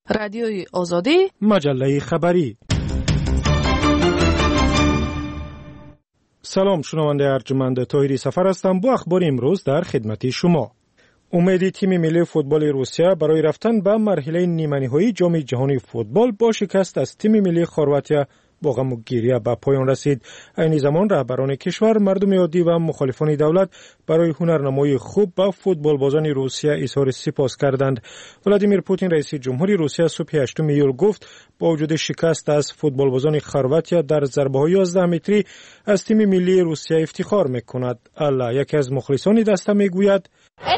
رادیوی آزادی، مجله خبری. سلام، شنونده ارجمند طاهری سفر هستم. با اخبار امروز در خدمت شما. امید تیم ملی فوتبال روسیه برای رفتن به مرحله نیمه نهایی جام جهانی فوتبال با شکست از تیم ملی خرواتیا با غم و گریه به پایان رسید. این زمان رهبران کشور، مردم عادی و مخالفان دولت برای هنرنمایی خوب به فوتبال بازان روسیه اظهار سپاس کردند. ولادیمیر پوتین رئیس جمهوری روسیه صبح 8 ایول گفت با وجود شکست از فوتبال بازان خرواتیا در ضربه‌های 11 متری از تیم ملی روسیه افتخار می‌کند. الله یکی از مخلصان دسته میگوید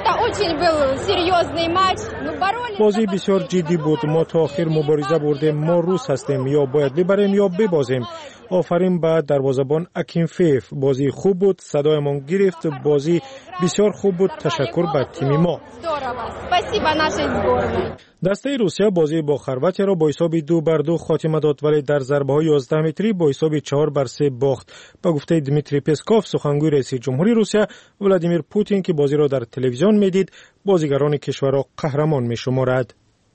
بازی بسیار جدی بود. ما تا آخر مبارزه بردیم. ما روس هستیم، یا باید ببریم یا ببازیم. آفرین به دروازه‌بان اکینفیف. بازی خوب بود، صدایمان گرفت. بازی بسیار خوب بود. تشکر به تیم ما. دسته روسیه بازی با خرواتیا را با حساب 2-2 خاتمه داد، ولی در ضربه‌های 11 متری با حساب 4-3 باخت. به گفته دمیتری پسکوف، سخنگوی رئیس جمهوری روسیه، ولادیمیر پوتین که بازی را در تلویزیون میدید، بازیگران کشور را قهرمان میشمارد.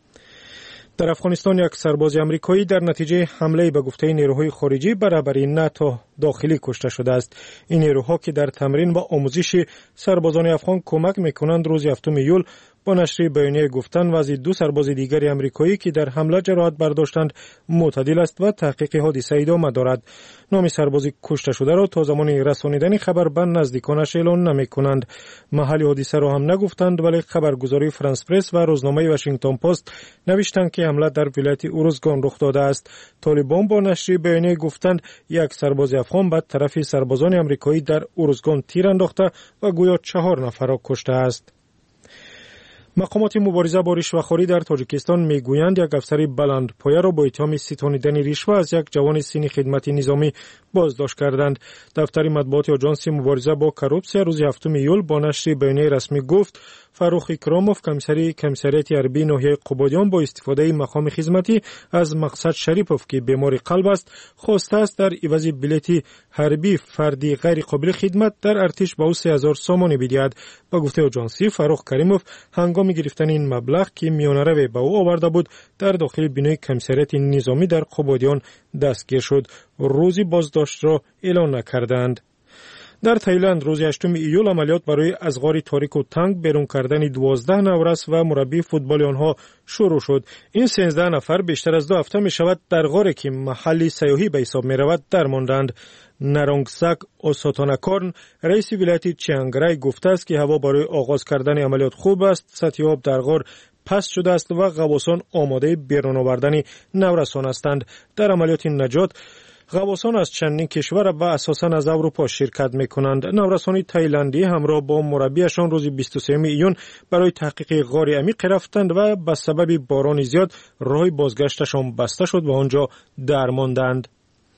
در افغانستان یک سرباز آمریکایی در نتیجه حمله به گفته نیروهای خارجی به رهبری ناتو داخلی کشته شده است. این نیروها که در تمرین و آموزش سربازان افغان کمک میکنند، روز 7 ایول با نشر بیانیه گفتند وضع 2 سرباز دیگر آمریکایی که در حمله جراحت برداشتند معتدل است و تحقیق حادثه ادامه دارد. نام سرباز کشته شده را تا زمان رسانیدن خبر به نزدیکانش اعلان نمیکنند. محل حادثه را هم نگفتند، ولی خبرگزاری فرانس پرس و روزنامه واشنگتن پست نوشتند که حمله در ولایت اورزگان رخ داده است. طالبان با نشر بیانیه گفتند یک سرباز افغان به طرف سربازان آمریکایی در اورزگان تیر انداخته و گویا 4 نفر را کشته است. مقامات مبارزه با رشوه‌خوری در تاجیکستان میگویند یک افسر بلندپایه را با اتهام ستانیدن رشوه از یک جوان سین خدمت نظامی بازداشت کردند. دفتر مطبوعات آژانس مبارزه با کروپسیا روز 7 ایول با نشر بیانیه رسمی گفت فاروق اکراموف، کمیساریات حربی ناحیه قبادیان، با استفاده مقام خدمتی از مقصد شریپوف که بیمار قلب است خواسته است در عوض بلیت حربی فردی غیر قابل خدمت در ارتش به او 3000 سومانی بدهد. با گفته آژانسی، فاروق کریموف هنگام گرفتن این مبلغ که میانه به او آورده بود در داخل بینای کمیساریات نظامی در قبادیان دستگیر شد. روزی بازداشت را اعلان نکردند. در تایلند روز 8 ایول عملیات برای از غار تاریک و تنگ بیرون کردن 12 نورس و مربی فوتبال آنها شروع شد. این 13 نفر بیشتر از 2 هفته می شود در غاری که محلی سیاحی به حساب می رود درماندند. نرونگسک اوساتاناکورن، رئیس ولایت چیانگرای، گفته است که هوا برای آغاز کردن عملیات خوب است. سطح آب در غار پست شده است و غواصان آماده بیرون آوردن نورسان هستند. در عملیات نجات غواصان از چندین کشور و اساساً از اروپا شرکت می‌کنند. نورسان تایلندی همراه با مربیشان روز 23 ایون برای تحقیق غار عمیق رفتند و به سبب باران زیاد راه بازگشتشان بسته شد و آنجا درماندند.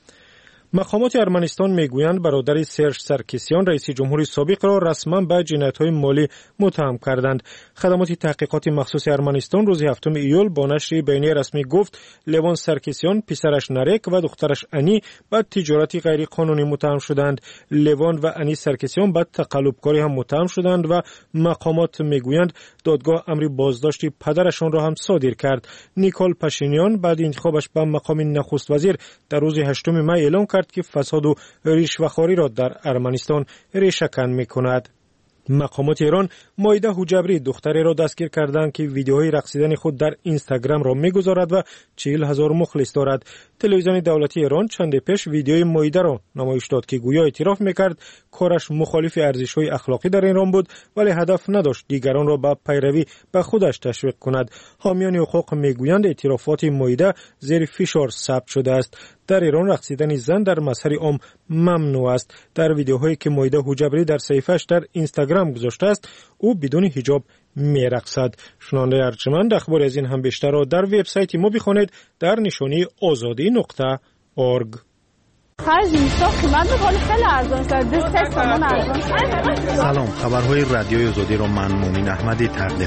مقامات ارمنستان میگویند برادر سرژ سرکسیان، رئیس جمهوری سابق، را رسما به جنایت‌های مالی متهم کردند. خدمات تحقیقات مخصوص ارمنستان روز 7 ایول با نشر بیانیه رسمی گفت لوان سرکسیان، پسرش نریک و دخترش انی به تجارت غیر قانونی متهم شدند. لوان و انی سرکسیان به تقلبکاری هم متهم شدند و مقامات میگویند دادگاه امر بازداشت پدرشان را هم صادر کرد. نیکول پاشینیان بعد انتخابش به مقام نخست وزیر در روز 8 می اعلام کرد که فساد و رشوه‌خواری را در ارمنستان ریشه‌کن می‌کند. مقامات ایران مایده حجبری، دختری را دستگیر کردند که ویدیوهای رقصیدن خود در اینستاگرام را می‌گذارد و 40,000 مخلص دارد. تلویزیون دولتی ایران چند پیش ویدیوی مایده را نمایش داد که گویا اعتراف می‌کرد کارش مخالف ارزش‌های اخلاقی در ایران بود، ولی هدف نداشت دیگران را به پیروی به خودش تشویق کند. حامیان حقوق می‌گویند اعترافات مایده زیر فشار ثبت شده است. در ایران رقصیدن زن در مسیر عام ممنوع است. در ویدیوهایی که مایده حجبری در صفحه‌اش در اینستاگرام گذاشته است، او بدون حجاب می‌رقصد. شنونده ارجمند، اخبار از این هم بیشتر را در وبسایت ما بخوانید در نشانی azadi.org. خرج میسا قیمت ولی خیلی ارزان شده 3 تومن ارزان. سلام، خبرهای رادیوی آزادی رو من مومین احمدی تقدیم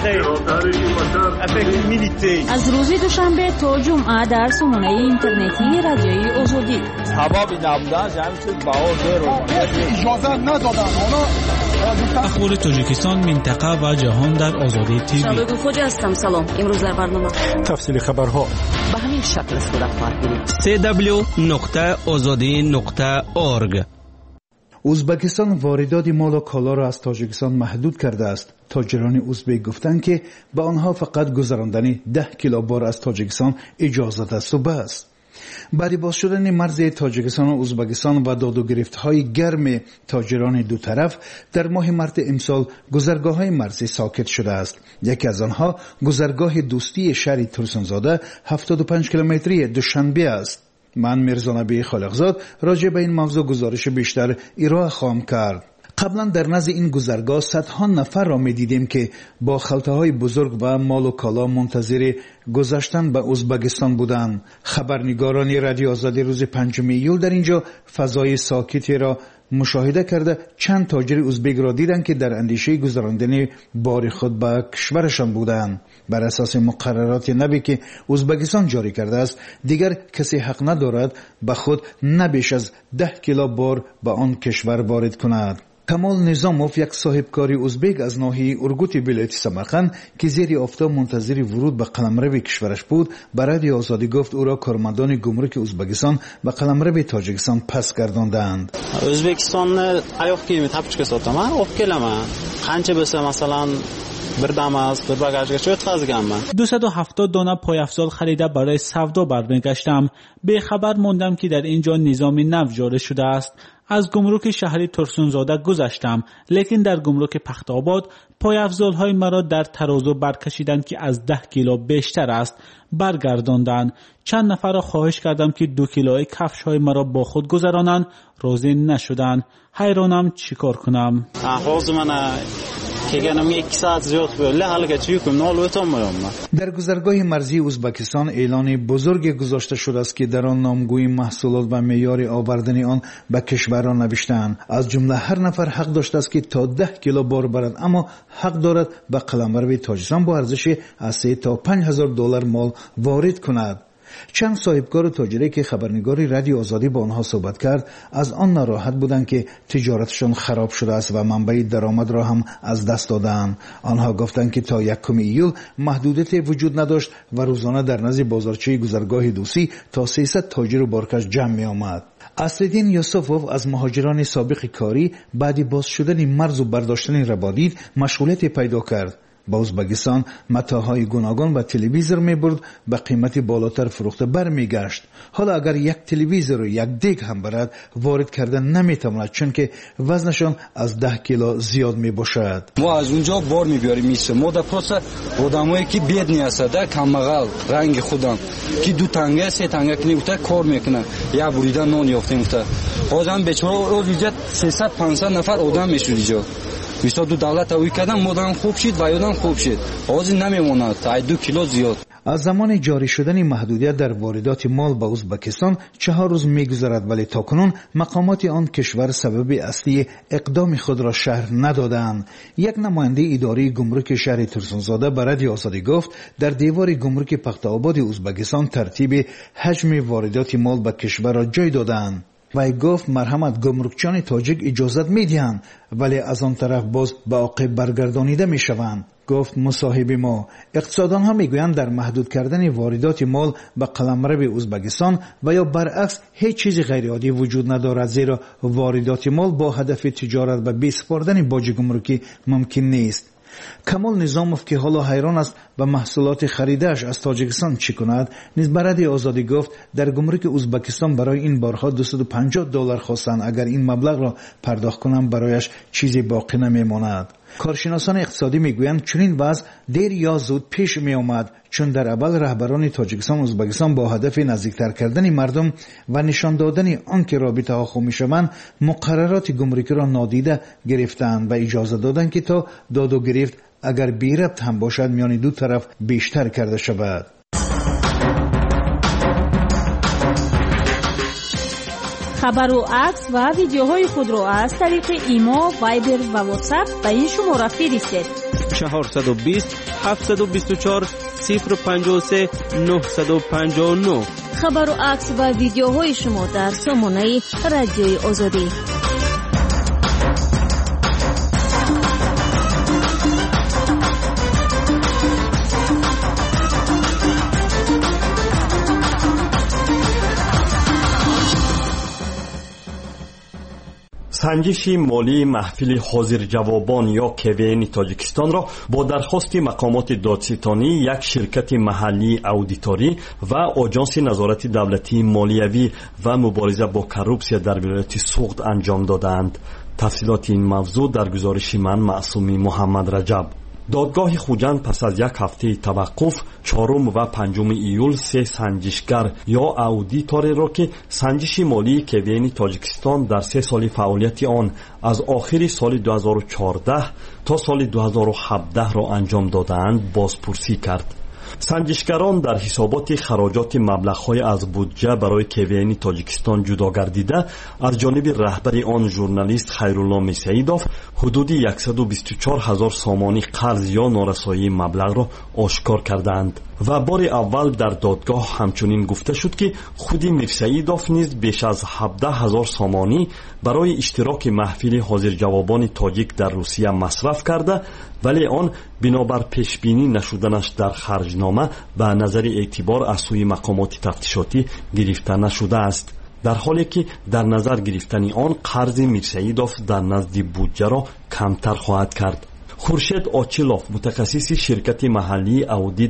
می‌کنم. از روز دوشنبه تا جمعه در سامانه اینترنتی رادیوی آزادی. هوا نبودن جمع شد باور اجازه ندادن اخبار تاجیکستان، منطقه و جهان در آزادی تیوی. شباب خوج هستم. سلام. امروز در برنامه تفصیل خبرها به همین شکل صورت خواهد بود. www.azadi.org. ازبکستان واردات مال و کالا را از تاجیکستان محدود کرده است. تاجران ازبک گفتند که به آنها فقط گذراندن 10 کیلو بار از تاجیکستان اجازه است و بس. بعد باز شدن مرز تاجیکستان و ازبکستان و داد و گرفت‌های گرم تاجران دو طرف در ماه مارس امسال گذرگاه‌های مرزی ساکت شده است. یکی از آنها گذرگاه دوستی شهر ترسونزاده 75 کیلومتری دوشنبه است. من میرزا نبی خالقزاد راجع به این موضوع گزارش بیشتر ارائه خواهم کرد. قبلا در نزد این گذرگاه صدها نفر را می‌دیدیم که با خلطه‌های بزرگ و مال و کالا منتظر گذشتن به ازبکستان بودند. خبرنگاران رادیو آزادی روز 5 ایول در اینجا فضای ساکتی را مشاهده کرده چند تاجر ازبک را دیدند که در اندیشه گذراندن بار خود به کشورشان بودند. بر اساس مقررات نوی که ازبکستان جاری کرده است، دیگر کسی حق ندارد به خود نه بیش از 10 کیلو بار به آن کشور وارد کند. کمال نظاموف، یک صاحبکاری ازبک از ناحیه ارگوت ولایت سمرقند که زیر آفتاب منتظر ورود به قلمرو کشورش بود، به رادیو آزادی گفت او را کارمندان گمرک ازبکستان به قلمرو تاجیکستان پس گرداندند. O'zbekistonni ayoq kiyimi tapishga sotaman, olib kelaman. Qancha bo'lsa masalan bir damas, bir bagajgacha o'tkazganman. 270 دانه پایافزال خریده برای سودا برمیگشتم. به خبر موندم که در اینجا نظام نو جاری شده است. از گمرک شهری ترسونزاده گذشتم، لیکن در گمرک پخت‌آباد پایافزال‌های مرا در ترازو برکشیدند که از 10 کیلو بیشتر است. برگرداندند. چند نفر را خواهش کردم که 2 کیلوی کفش‌های مرا با خود گذرانند، راضی نشدند. حیرانم چیکار کنم. حاضر من kelganimga 2 soat ziyod bo'ldi. Haligacha yukumni olib o'tolmayapman. در گذرگاه مرزی ازبکستان اعلان بزرگی گذاشته شده است که در آن نامگوی محصولات و معیار آوردن آن به کشوران نوشته‌اند. از جمله هر نفر حق داشته است که تا 10 کیلو بار برد، اما حق دارد به قلمرو تاجیکستان با ارزش از 3 تا 5000 دلار مال وارد کند. چند صاحبکار تاجری که خبرنگاری رادیو آزادی با آنها صحبت کرد از آن ناراحت بودند که تجارتشان خراب شده است و منبع درآمد را هم از دست دادند. آنها گفتند که تا 1 ایول محدودیت وجود نداشت و روزانه در نزد بازارچه گذرگاه دوسی تا 300 تاجر و بارکش جمع می آمد. اصلدین یوسفوف از مهاجران سابق کاری بعد باز شدن مرز و برداشتن ربادید مشغولیت پیدا کرد. با ازبکستان متاهای گوناگون و تلویزیون میبرد، به قیمت بالاتر فروخته برمیگشت. حالا اگر یک تلویزیون و یک دیگ هم برد وارد کردن نمیتواند، چون که وزنشان از 10 کیلو زیاد میباشد. ما از اونجا بار میبریم میشه. ما در پروسه آدمایی که بدنی هستند، کمبغل رنگ خودم که 2 تنگه 3 تنگه کنیوته کار میکنه، یا بریده نان یافتیم تا آدم بیچاره روز اینجا 300 500 نفر آدم میشود اینجا. مثلا دو دولت اوی کردن مدام خوب شد و یادم خوب شد. حاضر نمیموند تا 2 کیلو زیاد. از زمان جاری شدن محدودیت در واردات مال به ازبکستان 4 روز میگذرد، ولی تاکنون مقامات آن کشور سبب اصلی اقدام خود را شرح ندادند. یک نماینده اداره گمرک شهر ترسونزاده به رادیو آزادی گفت در دیوار گمرک پخت‌آباد ازبکستان ترتیب حجم واردات مال به کشور را جای دادند. و گفت مرحمت گمرکچان تاجیک اجازت میدهند، ولی از آن طرف باز به عاقب برگردانیده میشوند. گفت مصاحب ما اقتصاددان ها میگویند در محدود کردن واردات مال به قلمرو ازبکستان و یا برعکس هیچ چیز غیر عادی وجود ندارد، زیرا واردات مال با هدف تجارت و بسپردن باج گمرکی ممکن نیست. کمال نظاموف که حالا حیران است به محصولات خریدهش از تاجیکستان چی کند، نیز به رادیو آزادی گفت در گمرک ازبکستان برای این بارها 250 دلار خواستند. اگر این مبلغ را پرداخت کنم برایش چیزی باقی نمیماند. کارشناسان اقتصادی میگویند چنین وضع دیر یا زود پیش می آمد، چون در اول رهبران تاجیکستان و ازبکستان با هدف نزدیکتر کردن مردم و نشان دادن آنکه رابطه ها خوب میشوند مقررات گمرکی را نادیده گرفتند و اجازه دادند که تا داد و گرفت اگر بی ربط هم باشد میان دو طرف بیشتر کرده شود. خبر و عکس و ویدیوهای خود را از طریق ایما، وایبر و واتساپ به این شماره فرستید. 420 724 053 959. خبر و عکس و ویدیوهای شما در سامانه رادیوی آزادی. سنجش مالی محفل حاضر جوابان یا KVN تاجیکستان را با درخواست مقامات دادستانی یک شرکت محلی اودیتوری و آژانس نظارت دولتی مالیوی و مبارزه با کروپسیا در ولایت سوغد انجام دادند. تفصیلات این موضوع در گزارش من معصومی محمد رجب. دادگاه خوجند پس از یک هفته توقف 4 و 5 ایول 3 سنجشگر یا اودیتور را که سنجش مالی KVN تاجیکستان در 3 سال فعالیت آن از آخر سال 2014 تا سال 2017 را انجام دادند بازپرسی کرد. سنجشگران در حسابات خراجات مبلغ‌های از بودجه برای KVN تاجیکستان جدا گردیده از جانب رهبر آن ژورنالیست خیرالله میسعیدوف حدود 124,000 سامانی قرض یا نارسایی مبلغ را آشکار کردند و بار اول در دادگاه همچنین گفته شد که خود میرسعیدوف نیز بیش از 17,000 سامانی برای اشتراک محفل حاضر جوابان تاجیک در روسیه مصرف کرده، ولی آن بنابر پیشبینی نشدنش در خرجنامه به نظر اعتبار از سوی مقامات تفتیشاتی گرفته نشده است، در حالی که در نظر گرفتن آن قرض میرسعیدوف در نزد بودجه را کمتر خواهد کرد. خورشید آچیلوف متخصص شرکت محلی اودیت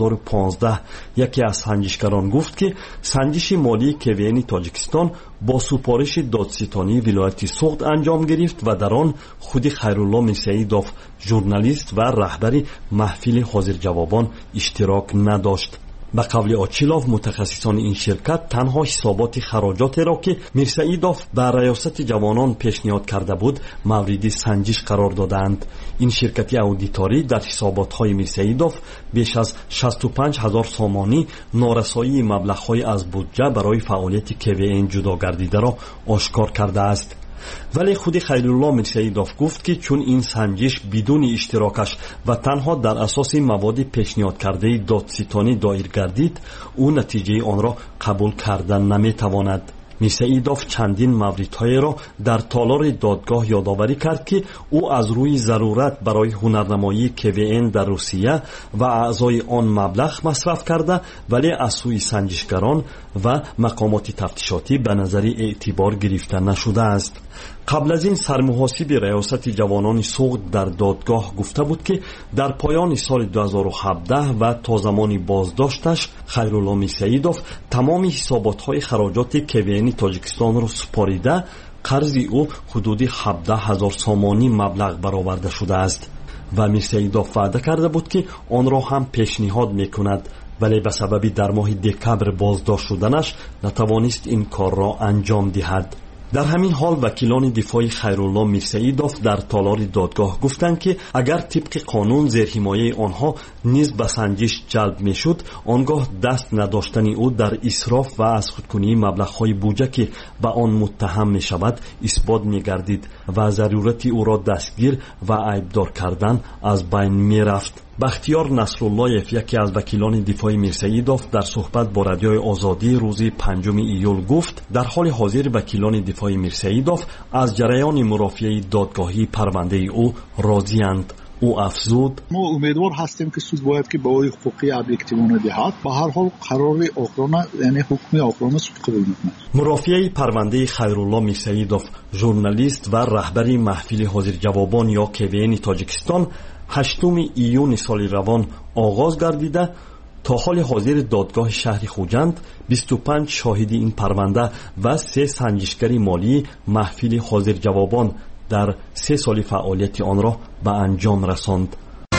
2015 یکی از سنجشگران گفت که سنجش مالی KVN تاجیکستان با سپارش دادستانی ولایت سوغد انجام گرفت و در آن خود خیرالله میرسعیدوف ژورنالیست و رهبر محفل حاضر جوابان اشتراک نداشت. به قول آچیلوف متخصصان این شرکت تنها حسابات خراجات را که میرسعیدوف به ریاست جوانان پیشنهاد کرده بود مورد سنجش قرار دادند. این شرکت اودیتوری در حسابات‌های میرسعیدوف بیش از 65,000 سامانی نارسایی مبلغ‌های از بودجه برای فعالیت KVN جدا گردیده را آشکار کرده است. ولی خود خیرالله میرسعیدوف گفت که چون این سنجش بدون اشتراکش و تنها در اساس مواد پیشنهاد کرده دادستانی دایر گردید، او نتیجه آن را قبول کردن نمیتواند. میرسعیدوف چندین موردهای را در تالار دادگاه یادآوری کرد که او از روی ضرورت برای هنرنمایی KVN در روسیه و اعضای آن مبلغ مصرف کرده، ولی از سوی سنجشگران و مقامات تفتیشاتی به نظر اعتبار گرفته نشده است. قبل از این سرمحاسب ریاست جوانان سوغد در دادگاه گفته بود که در پایان سال 2017 و تا زمان بازداشتش خیرالله میرسعیدوف تمام حسابات‌های خراجات KVN تاجیکستان را سپاریده، قرض او حدود 17,000 سامانی مبلغ برآورده شده است و میرسعیدوف وعده کرده بود که آن را هم پیشنهاد میکند، ولی به سبب در ماه دکبر بازداشت شدنش نتوانست این کار را انجام دهد. در همین حال وکیلان دفاع خیرالله میرسعیدوف در تالار دادگاه گفتند که اگر طبق قانون زیر حمایه آنها نیز به سنجش جلب میشد، آنگاه دست نداشتن او در اسراف و از خودکنی مبلغ‌های بودجه که به آن متهم می شود اثبات می گردید و ضرورت او را دستگیر و عیبدار کردن از بین می رفت. بختیار نصراللهیف یکی از وکیلان دفاع میرسعیدوف در صحبت با رادیوی آزادی روز 5 ایول گفت در حال حاضر وکیلان دفاع میرسعیدوف از جریان مرافعه دادگاهی پرونده او راضی‌اند. او افزود: ما امیدوار هستیم که سود باید که به حقوقی ابجکتیوانه دهد. به هر حال قرار آقلانه یعنی حکم آقلانه سود قبول می‌کنه. مرافعه پرونده خیرالله میرسعیدوف ژورنالیست و رهبر محفل حاضر جوابان یا KVN تاجیکستان 8 ایون سال روان آغاز گردیده. تا حال حاضر دادگاه شهر خوجند 25 شاهد این پرونده و 3 سنجشگر مالی محفل حاضر جوابان در 3 سال فعالیت آن را به انجام رساند.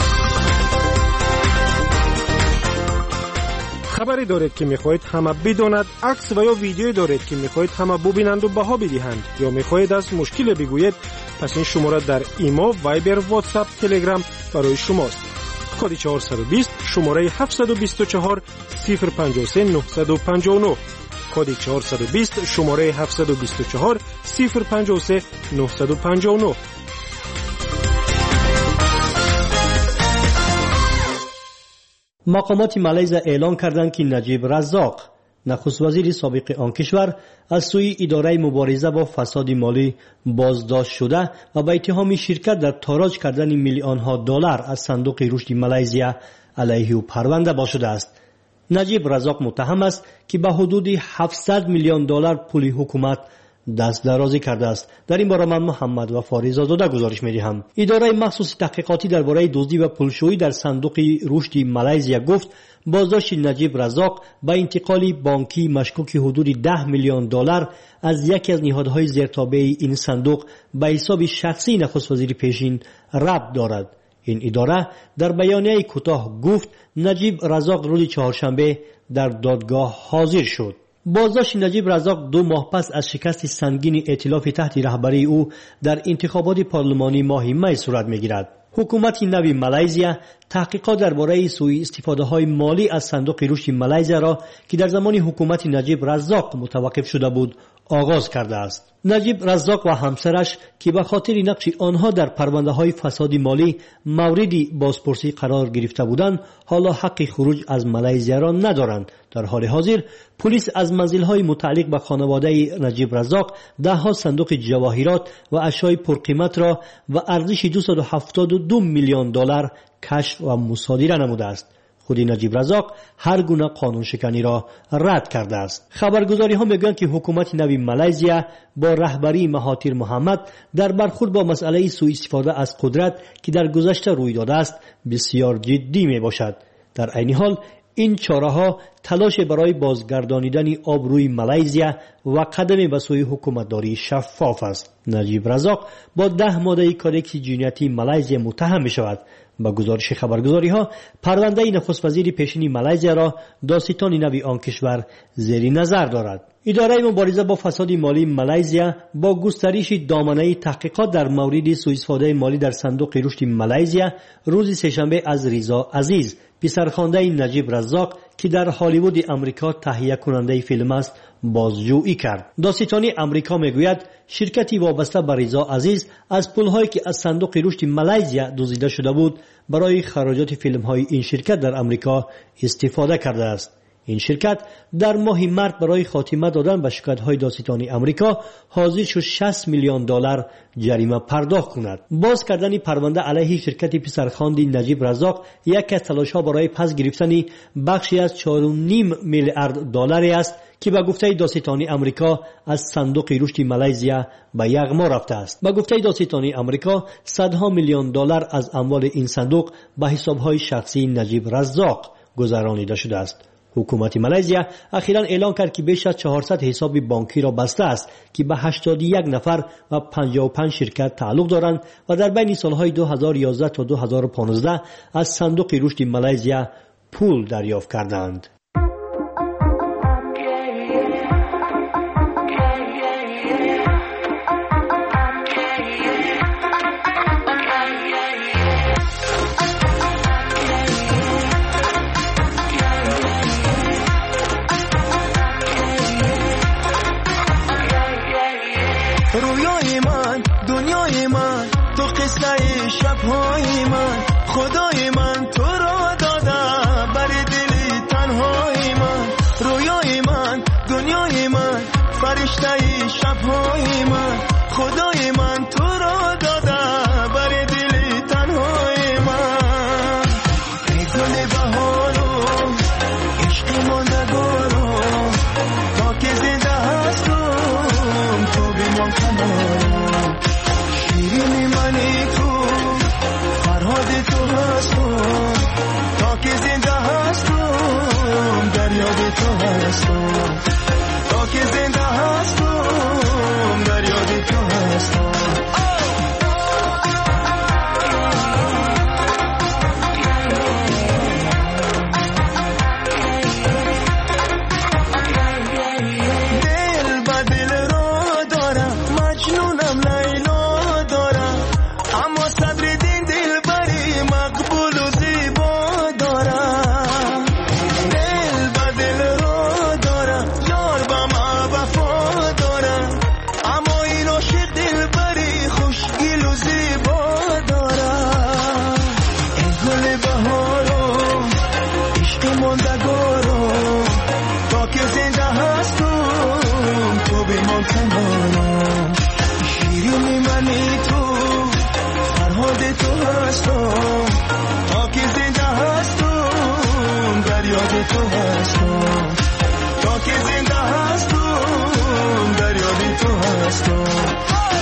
خبری دارید که میخواهید همه بداند، عکس و یا ویدیویی دارید که میخواهید همه ببینند و بها بدهند، یا میخواهید از مشکل بگویید، پس این شماره در ایما، وایبر، واتساپ، تلگرام برای شماست. کد 420 شماره 724 053 959. کد 420 شماره 724 053 959. مقامات مالزی اعلان کردند که نجیب رزاق نخست وزیر سابق آن کشور از سوی اداره مبارزه با فساد مالی بازداشت شده و به اتهام شرکت در تاراج کردن میلیون ها دلار از صندوق رشد مالزی علیه او پرونده با شده است. نجیب رزاق متهم است که به حدود 700 میلیون دلار پول حکومت دست درازی کرده است. در این باره من محمد وفاری زاده گزارش می‌دهم. اداره مخصوص تحقیقاتی درباره دزدی و پولشویی در صندوق رشد مالزی گفت بازداشت نجیب رزاق با انتقال بانکی مشکوک حدود 10 میلیون دلار از یکی از نهادهای زیرتابع این صندوق به حساب شخصی نخست وزیر پیشین ربط دارد. این اداره در بیانیه کوتاه گفت نجیب رزاق روز چهارشنبه در دادگاه حاضر شد. بازداشت نجیب رزاق 2 ماه پس از شکست سنگین ائتلاف تحت رهبری او در انتخابات پارلمانی ماه می صورت می‌گیرد. حکومت نوی مالزی تحقیقات درباره سوء استفاده های مالی از صندوق رشد مالزی را که در زمان حکومت نجیب رزاق متوقف شده بود آغاز کرده است. نجیب رزاق و همسرش که به خاطر نقش آنها در پرونده های فساد مالی موردی بازپرسی قرار گرفته بودند حالا حق خروج از مالزی را ندارند. در حال حاضر پلیس از منزل‌های متعلق به خانواده نجیب رزاق 10 صندوق جواهرات و اشیاء پرقیمت را و ارزش 272 میلیون دلار کشف و مصادره نموده است. خود نجیب رزاق هر گونه قانون شکنی را رد کرده است. خبرگزاری ها میگویند که حکومت نوی مالزی با رهبری مهاتیر محمد در برخورد با مسئله سوء استفاده از قدرت که در گذشته روی داده است بسیار جدی می باشد. در عین حال این چاره‌ها تلاش برای بازگردانیدن آبروی مالزی و قدم به سوی حکومتداری شفاف است. نجیب رزاق با 10 ماده کودکس جنایتی مالزی متهم می شود. با گزارش خبرگزاری‌ها پرونده نخست وزیر پیشین مالزی را داستان نوی آن کشور زیر نظر دارد. اداره مبارزه با فساد مالی مالزی با گسترش دامنه تحقیقات در مورد سوء استفاده مالی در صندوق رشد مالزی روز سه‌شنبه از رضا عزیز پسرخوانده نجیب رزاق که در هالیوود امریکا تهیه کننده فیلم است بازجویی کرد. داستانی امریکا میگوید شرکتی وابسته به رضا عزیز از پولهایی که از صندوق رشد مالزی دزدیده شده بود برای خراجات فیلم‌های این شرکت در امریکا استفاده کرده است. این شرکت در ماه مارس برای خاتمه دادن به شکایت‌های داستانی امریکا حاضر شد 60 میلیون دلار جریمه پرداخت کند. باز کردن پرونده علیه شرکت پسرخوانده نجیب رزاق یک از تلاش‌ها برای پس گرفتن بخشی از 4.5 میلیارد دلاری است که به گفته داستانی امریکا از صندوق رشد مالزی به یغما رفته است. به گفته داستانی امریکا صدها میلیون دلار از اموال این صندوق به حساب‌های شخصی نجیب رزاق گذرانیده شده است. حکومت مالزی اخیراً اعلان کرد که بیش از 400 حساب بانکی را بسته است که به 81 نفر و 55 شرکت تعلق دارند و در بین سالهای 2011 تا 2015 از صندوق رشد مالزی پول دریافت کردند. رویای من، دنیای من، تو قصه شبهای من، خدای من تو را داده بر دل تنهای من. رویای من، دنیای من، فرشته شبهای من، خدای من تو را داده بر دل تنهای من. ای گل بهارو عشق ماندگارو تا که زنده هستم تو بیمان کنارم. شیرین منی تو فرهاد تو هستم تا که زنده هستم در یاد تو هستم. تا که زنده هستم در یاد تو هستم. تمام شیرین منی تو فرهاد تو هستم تا که زنده هستم در یاد تو هستم تا که زنده هستم در یاد تو هستم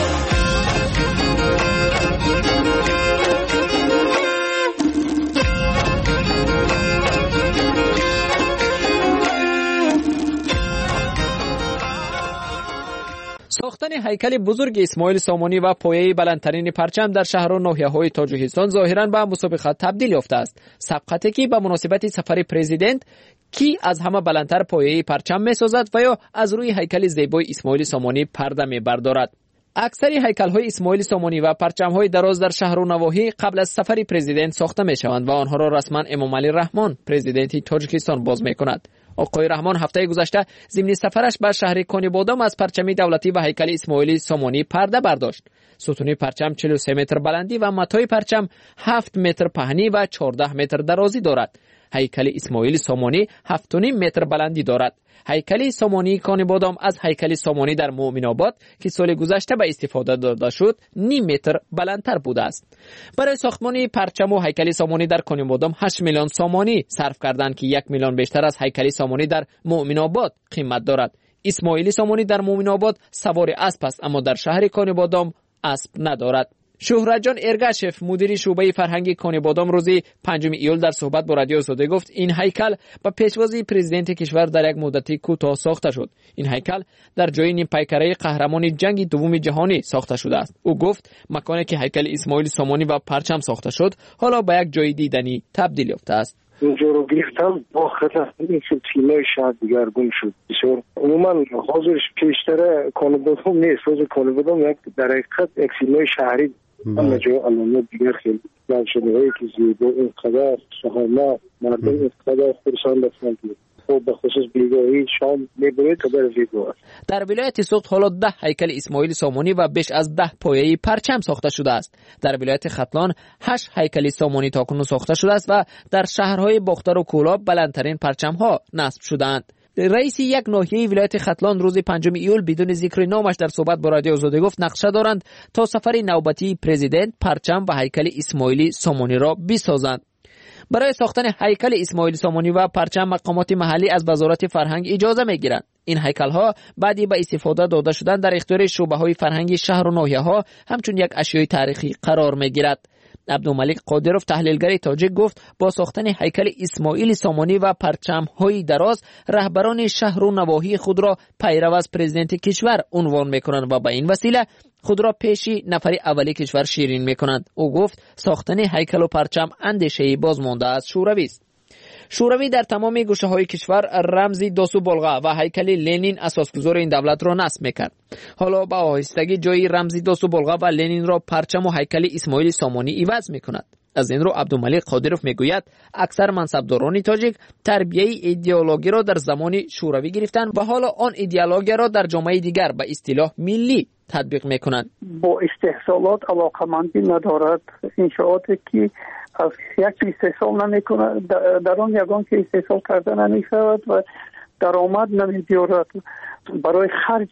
ساختن هیکل بزرگ اسماعیل سامانی و پایه بلندترین پرچم در شهر و ناحیه‌های تاجیکستان ظاهراً به مسابقه تبدیل یافته است. سبقتی که به مناسبت سفر پرزیدنت کی از همه بلندتر پایه پرچم می‌سازد و یا از روی هیکل زیبای اسماعیل سامانی پرده می‌بردارد. اکثر هیکل‌های اسماعیل سامانی و پرچم‌های دراز در شهر و نواحی قبل از سفر پرزیدنت ساخته می‌شوند و آنها را رسما امام علی رحمان پرزیدنت تاجیکستان باز می‌کند. آقای رحمان هفته گذشته ضمن سفرش به شهر کانیبادام از پرچم دولتی و هیکل اسماعیل سامانی پرده برداشت. ستون پرچم 43 متر بلندی و متای پرچم 7 متر پهنی و 14 متر درازی دارد. هیکل اسماعیل سامانی 7.5 متر بلندی دارد. هیکل سامانی کانیبادام از هیکل سامانی در مؤمن آباد که سال گذشته به استفاده داده شد نیم متر بلندتر بوده است. برای ساختمان پرچم و هیکل سامانی در کانیبادام 8 میلیون سامانی صرف کردند که 1 میلیون بیشتر از هیکل سامانی در مؤمن آباد قیمت دارد. اسماعیل سامانی در مؤمن آباد سوار اسب است اما در شهر کانیبادام اسب ندارد. شهرت جان ارگشف مدیر شعبه فرهنگی کانیبادام روزی 5 ایول در صحبت با رادیو آزادی گفت این هیکل با پیشوازی پرزیدنت کشور در یک مدتی کوتاه ساخته شد. این هیکل در جای نیم پیکره قهرمان جنگ دوم جهانی ساخته شده است. او گفت مکانی که هیکل اسماعیل سامانی و پرچم ساخته شد حالا به یک جای دیدنی تبدیل یافته است. اینجا رو گرفتم با خطر این تیمای شهر دیگرگون شد. بسیار عموما حاضرش پیشتره کانیبادام نیست. حاضر کانیبادام یک در حقیقت یک تیمای شهری اما جای علامت دیگر خیلی نوشده هایی که زیبا اینقدر شهامت مردم اینقدر خورسان هستند خب به خصوص بیگاهی شام میبوید قدر زیبا است. در ولایت سوخت حالا 10 هیکل اسماعیل سامانی و بیش از 10 پایه پرچم ساخته شده است. در ولایت ختلان 8 هیکل سامانی تاکنون ساخته شده است و در شهرهای باختر و کولاب بلندترین پرچم ها نصب شدند. رئیس یک ناحیه ولایت ختلان روز 5 ایول بدون ذکر نامش در صحبت با رادیو آزادی گفت نقشه دارند تا سفر نوبتی پرزیدنت پرچم و هیکل اسماعیل سامانی را بسازند. برای ساختن هیکل اسماعیل سامانی و پرچم مقامات محلی از وزارت فرهنگ اجازه میگیرند. این هیکل ها بعدی به استفاده داده شدن در اختیار شعبه های فرهنگی شهر و ناحیه ها همچون یک اشیای تاریخی قرار میگیرد. عبدالملک قادرов تحلیلگر تاجیک گفت با ساختن هیکل اسماعیل سامانی و پرچم های دراز رهبران شهر و نواحی خود را پیرو از پرزیدنت کشور عنوان میکنند و به این وسیله خود را پیشی نفر اولی کشور شیرین میکنند. او گفت ساختن هیکل و پرچم اندیشه بازمانده از شوروی است. شوروی در تمام گوشه های کشور رمزی داسو بلغا و هیکل لنین اساسگذار این دولت را نصب میکرد. حالا با آهستگی جای رمزی داسو بلغا و لنین را پرچم و هیکل اسماعیل سامانی عوض میکند. از این رو عبدالملک قادرov میگوید اکثر منصبداران تاجیک تربیه ایدئولوژی را در زمان شوروی گرفتند و حالا آن ایدئولوژی را در جامعه دیگر به اصطلاح ملی تطبیق میکنند. با استحصالات علاقمندی ندارد. انشاءاتی که از یک استحصال نمیکنه در آن یگان که استحصال کرده نمیشود و درآمد نمی‌دارد. برای خرج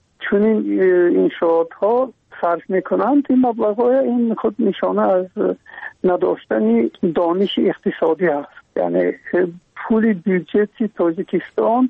چنین انشاءات ها صرف میکنند. این مبلغ‌های این خود نشانه از نداشتن دانش اقتصادی است. یعنی پول بودجه تاجیکستان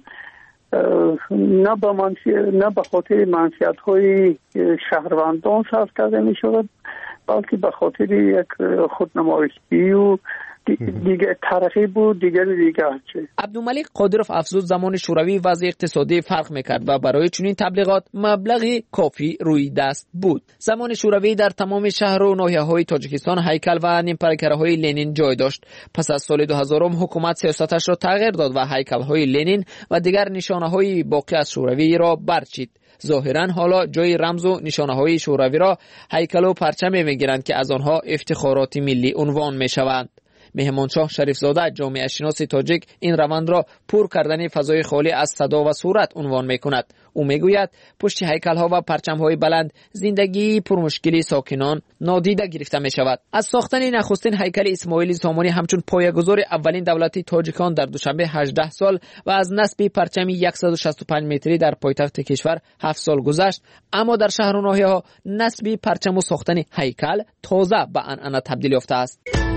نه به خاطر منفعت‌های شهروندان صرف کرده می‌شود بلکه به خاطر یک خودنمایشی و دیگه ترغیب و دیگر. عبدالملک قادرov افزود زمان شوروی وضع اقتصادی فرق میکرد و برای چنین تبلیغات مبلغی کافی روی دست بود. زمان شوروی در تمام شهر و ناحیه‌های تاجیکستان هیکل و نیمپیکره‌های لنین جای داشت. پس از سال 2000 حکومت سیاستش را تغییر داد و هیکل‌های لنین و دیگر نشانه‌های باقی از شوروی را برچید. ظاهرا حالا جای رمز و نشانه‌های شوروی را هیکل و پرچم می‌گیرند که از آنها افتخارات ملی عنوان می‌شوند. مهمانشاه شریفزاده جامعه شناس تاجیک این روند را پر کردن فضای خالی از صدا و صورت عنوان میکند. او میگوید پشت هیکل ها و پرچم های بلند زندگی پرمشکلی ساکنان نادیده گرفته می شود. از ساختن نخستین هیکل اسماعیل سامانی همچون پایه‌گذار اولین دولتی تاجیکان در دوشنبه 18 سال و از نصب پرچم 165 متری در پایتخت کشور 7 سال گذشت، اما در شهر و ناحیه‌ها نصب پرچم و ساختن هیکل تازه به عنعنه تبدیل یافته است.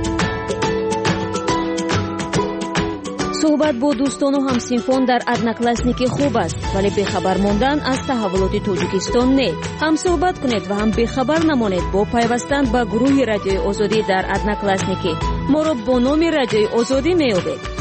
صحبت با دوستان و همسینفان در ادناکلاسنیکی خوب است، ولی بخبر ماندن از تحولات تاجیکستان نه. هم صحبت کنید و هم بخبر نمانید با پیوستن به گروه رادیوی آزادی در ادناکلاسنیکی. ما را با نام رادیوی آزادی میابید.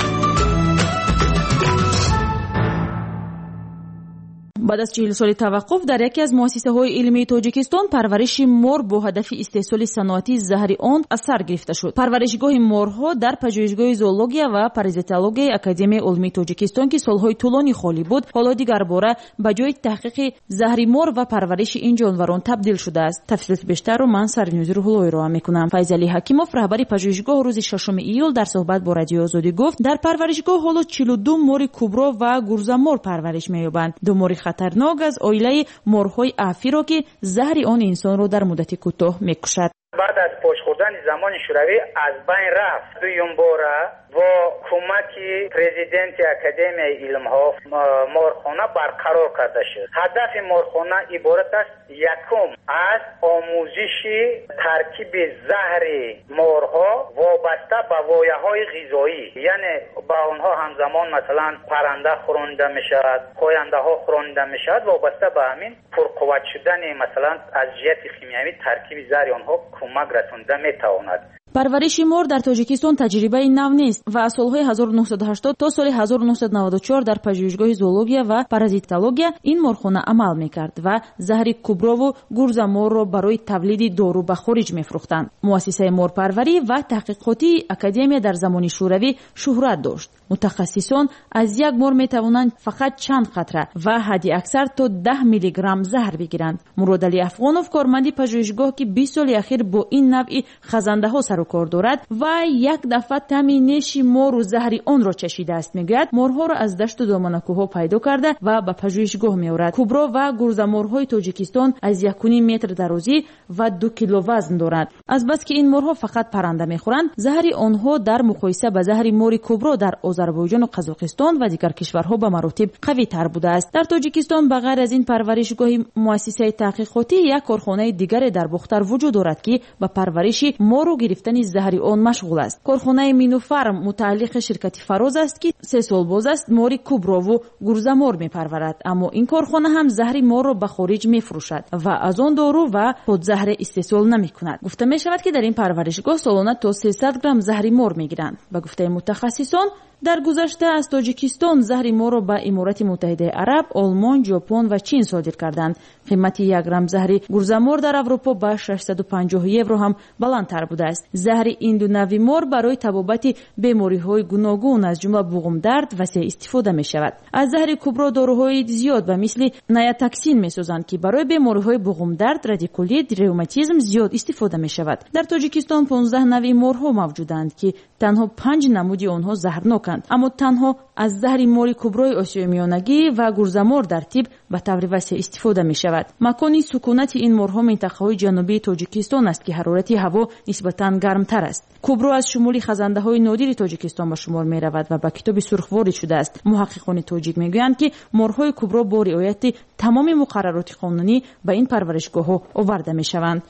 بعد از 40 سال توقف در یکی از مؤسسه‌های علمی تاجیکستان پرورش مار با هدف استحصال صنعتی زهر آن از سر گرفته شد. پرورشگاه مارها در پژوهشگاه زوولوژیا و پارازیتولوژی اکادمی علمی تاجیکستان که سالهای طولانی خالی بود، حالا دیگر باره به جای تحقیق زهر مار و پرورش این جانوران تبدیل شده است. تفصیلات بیشتر رو من سرنیوز روحلوی ارائه می‌کنم. فیضعلی حکیموف رهبر پژوهشگاه روز 6 ایول در صحبت با رادیو آزادی گفت در پرورشگاه حالا 42 مار کبرا و گرزمار پرورش می‌یابند. دو مار خطرناک از عائله مارهای افی را که زهر آن انسان را در مدت کوتاه میکشد. بعد از پاش خوردن زمان شوروی از بین رفت. دویم باره و کمک پرزیدنت اکادمی علم‌ها مارخانه برقرار کرده شد. هدف مارخانه عبارت است یکم از آموزش ترکیب زهر مارها وابسته به وایه‌های غذایی، یعنی با آنها همزمان مثلا پرنده خورانده میشد، پاینده ها خورانده میشد، وابسته به همین پرقوت شدن مثلا از جهت شیمیایی ترکیب زهر آنها کمک رسانده میتواند. پرورش مار در تاجیکستان تجربه نو نیست و از سالهای 1980 تا سال 1994 در پژوهشگاه زوولوژیا و پارازیتولوژیا این مارخانه عمل میکرد و زهر کبرا و گرزمار را برای تولید دارو به خارج میفروختند. مؤسسه مارپروری و تحقیقاتی اکادمی در زمان شوروی شهرت داشت. متخصصان از یک مار میتوانند فقط چند قطره و حدی اکثر تا 10 میلی گرم زهر بگیرند. مراد علی افغانوف کارمند پژوهشگاه که 20 سال اخیر با این نوع خزنده ها سر و کار دارد و یک دفعه طعم نیش مار و زهر آن را چشیده است، میگوید مارها را از دشت و دامن کوهها پیدا کرده و به پژوهشگاه میآورد. کبرا و گرزمارهای تاجیکستان از 1.5 متر درازی و 2 کیلو وزن دارند. از بس که این مارها فقط پرنده میخورند، زهر آنها در مقایسه با زهر مار کبرا در آذربایجان و قزاقستان و دیگر کشورها به مراتب قوی تر بوده است. در تاجیکستان به غیر از این پرورشگاه مؤسسه تحقیقاتی یک کارخانه دیگر در بختر وجود دارد که به پرورش مار و گرفتن زهر آن مشغول است. کارخانه مینوفارم متعلق شرکت فراز است که 3 سال باز است مار کبرا و گرزمار میپرورد، اما این کارخانه هم زهر مار را به خارج میفروشد و از آن دارو و خودزهر استحصال نمیکند. گفته می شود که در این پرورشگاه سالانه تا 300 گرم زهر مار میگیرند. به گفته متخصصان در گذشته از تاجیکستان زهر مار را به امارات متحده عرب، آلمان، ژاپن و چین صادر کردند. قیمت 1 گرم زهر گرزمار در اروپا با 650 یورو هم بلندتر بوده است. زهر این دو نوع مار برای تبابت بیماری‌های گوناگون از جمله بوغم درد وسیع استفاده می‌شود. از زهر کبرا داروهای زیاد و مثل نیاتاکسین می‌سازند که برای بیماری‌های بوغم درد، رادیکولیت، روماتیسم زیاد استفاده می‌شود. در تاجیکستان 15 نوع مارها موجودند که تنها 5 نمودی آنها زهرناکند، اما تنها از زهر مار کبرای آسیای میانگی و گرزمار در طب به طور وسیع استفاده می‌شود. مکان سکونت این مارها منطقه‌های جنوبی تاجیکستان است که حرارت هوا نسبتاً گرمتر است. کبرا از شمول خزنده‌های نادر تاجیکستان به شمار می‌رود و به کتاب سرخ وارد شده است. محققان تاجیک می‌گویند که مارهای کبرا با رعایت تمام مقررات قانونی به این پرورشگاه‌ها آورده می‌شوند.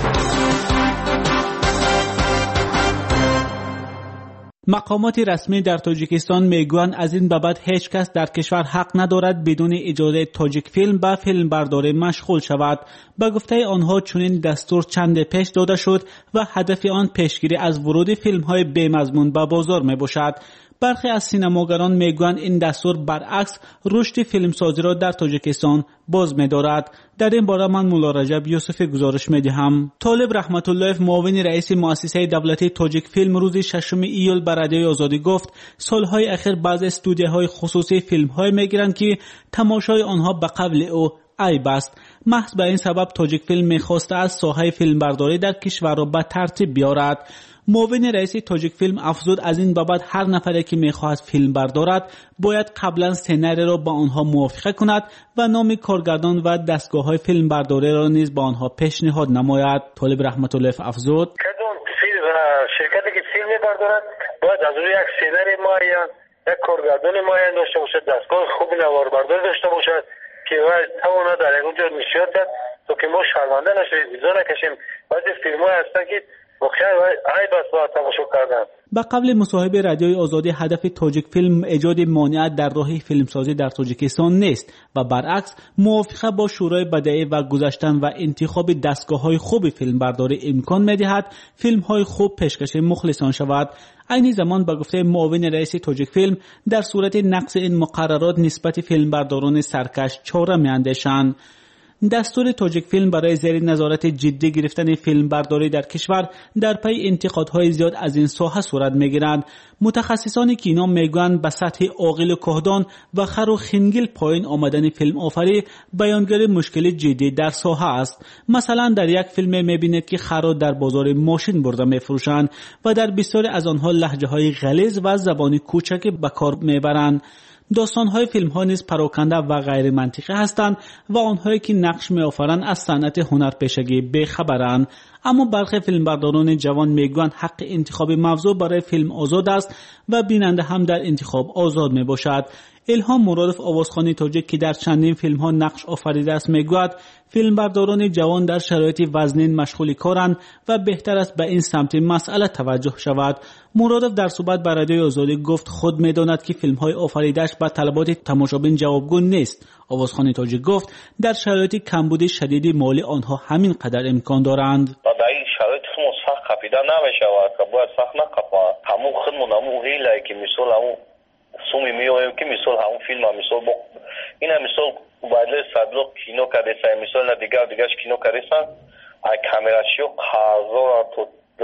مقامات رسمی در تاجیکستان میگویند از این بابت هیچ کس در کشور حق ندارد بدون اجازه تاجیک فیلم به فیلم برداری مشغول شود. به گفته آنها چنین دستور چند پیش داده شد و هدف آن پیشگیری از ورود فیلم‌های بی‌مضمون به بازار میباشد. برخی از سینماگران میگویند این دستور برعکس رشد فیلمسازی را در تاجیکستان باز می‌دارد. در این باره من مولا رجب یوسف گزارش می‌دهم. طالب رحمت الله معاون رئیس مؤسسه دولتی تاجیک فیلم روز 6 ایول بر رادیوی آزادی گفت سالهای اخیر بعضی استودیوهای خصوصی فیلم‌های می‌گیرند که تماشای آنها به قول او عیب است. محض به این سبب تاجیک فیلم می‌خواسته از ساحه فیلمبرداری در کشور را به ترتیب بیارد. معاون رئیس تاجیک فیلم افزود از این بابت هر نفری که میخواهد فیلم بردارد باید قبلا سناریو را با آنها موافقه کند و نام کارگردان و دستگاه‌های فیلم برداری را نیز با آنها پیشنهاد نماید. طالب رحمت الله افزود شرکتی که فیلم بردارد باید از روی یک سناریو معین، یک کارگردان معین داشته باشد، دستگاه خوب نوار برداری داشته باشد که تواند در یک جا نشریات کرد تا که ما شرمنده نشویم، ویزا نکشیم. بعضی فیلم‌ها هستن که واقعا عیب است با تماشا کردن. با قبل مصاحبه رادیوی آزادی هدف تاجیک فیلم ایجاد مانعیت در راه فیلمسازی در تاجیکستان نیست و برعکس موافقه با شورای بدیعی و گذاشتن و انتخاب دستگاه‌های خوب فیلمبرداری امکان می‌دهد فیلم‌های خوب پیشکش مخلصان شود. عین زمان با گفته معاون رئیس تاجیک فیلم در صورت نقض این مقررات نسبت فیلمبرداران سرکش چاره می‌اندیشند. دستور تاجیک فیلم برای زیر نظارت جدی گرفتن فیلم برداری در کشور در پی انتقادهای زیاد از این ساحه صورت میگیرند. متخصصان کینو میگویند به سطح عاقل و کهدان و خر و خنگل پایین آمدن فیلم آفری بیانگر مشکل جدی در ساحه است. مثلا در یک فیلم میبینید که خرها در بازار ماشین برده میفروشند و در بسیاری از آنها لهجه های غلیظ و زبان کوچک به کار میبرند. داستان‌های فیلم‌ها نیز پراکنده و غیر منطقی هستند و آنهایی که نقش می‌آفرند از صنعت هنرپیشگی بی‌خبرند. اما برخی فیلمبرداران جوان میگویند حق انتخاب موضوع برای فیلم آزاد است و بیننده هم در انتخاب آزاد میباشد. الهام مرادف آوازخوان تاجیک که در چندین فیلم‌ها نقش آفریده است میگوید فیلمبرداران جوان در شرایط وزنین مشغول کارند و بهتر است به این سمت مسئله توجه شود. مرادف در صحبت با رادیوی آزادی گفت خود میداند که فیلم‌های آفریده‌اش به طلبات تماشابین جوابگو نیست. آوازخوان تاجیک گفت در شرایط کمبود شدید مالی آنها همین قدر امکان دارند. در این شرایط خود سخت قپیده نمیشود که باید سخت نقپا همون خودمون همون هیله که مثال همون سومی میایم که مثال همون فیلم هم مثال این هم مثال بعدی صدلق کینو کردیسن مثال نه دیگرش کینو کردیسن ای کامراشیو هزار تا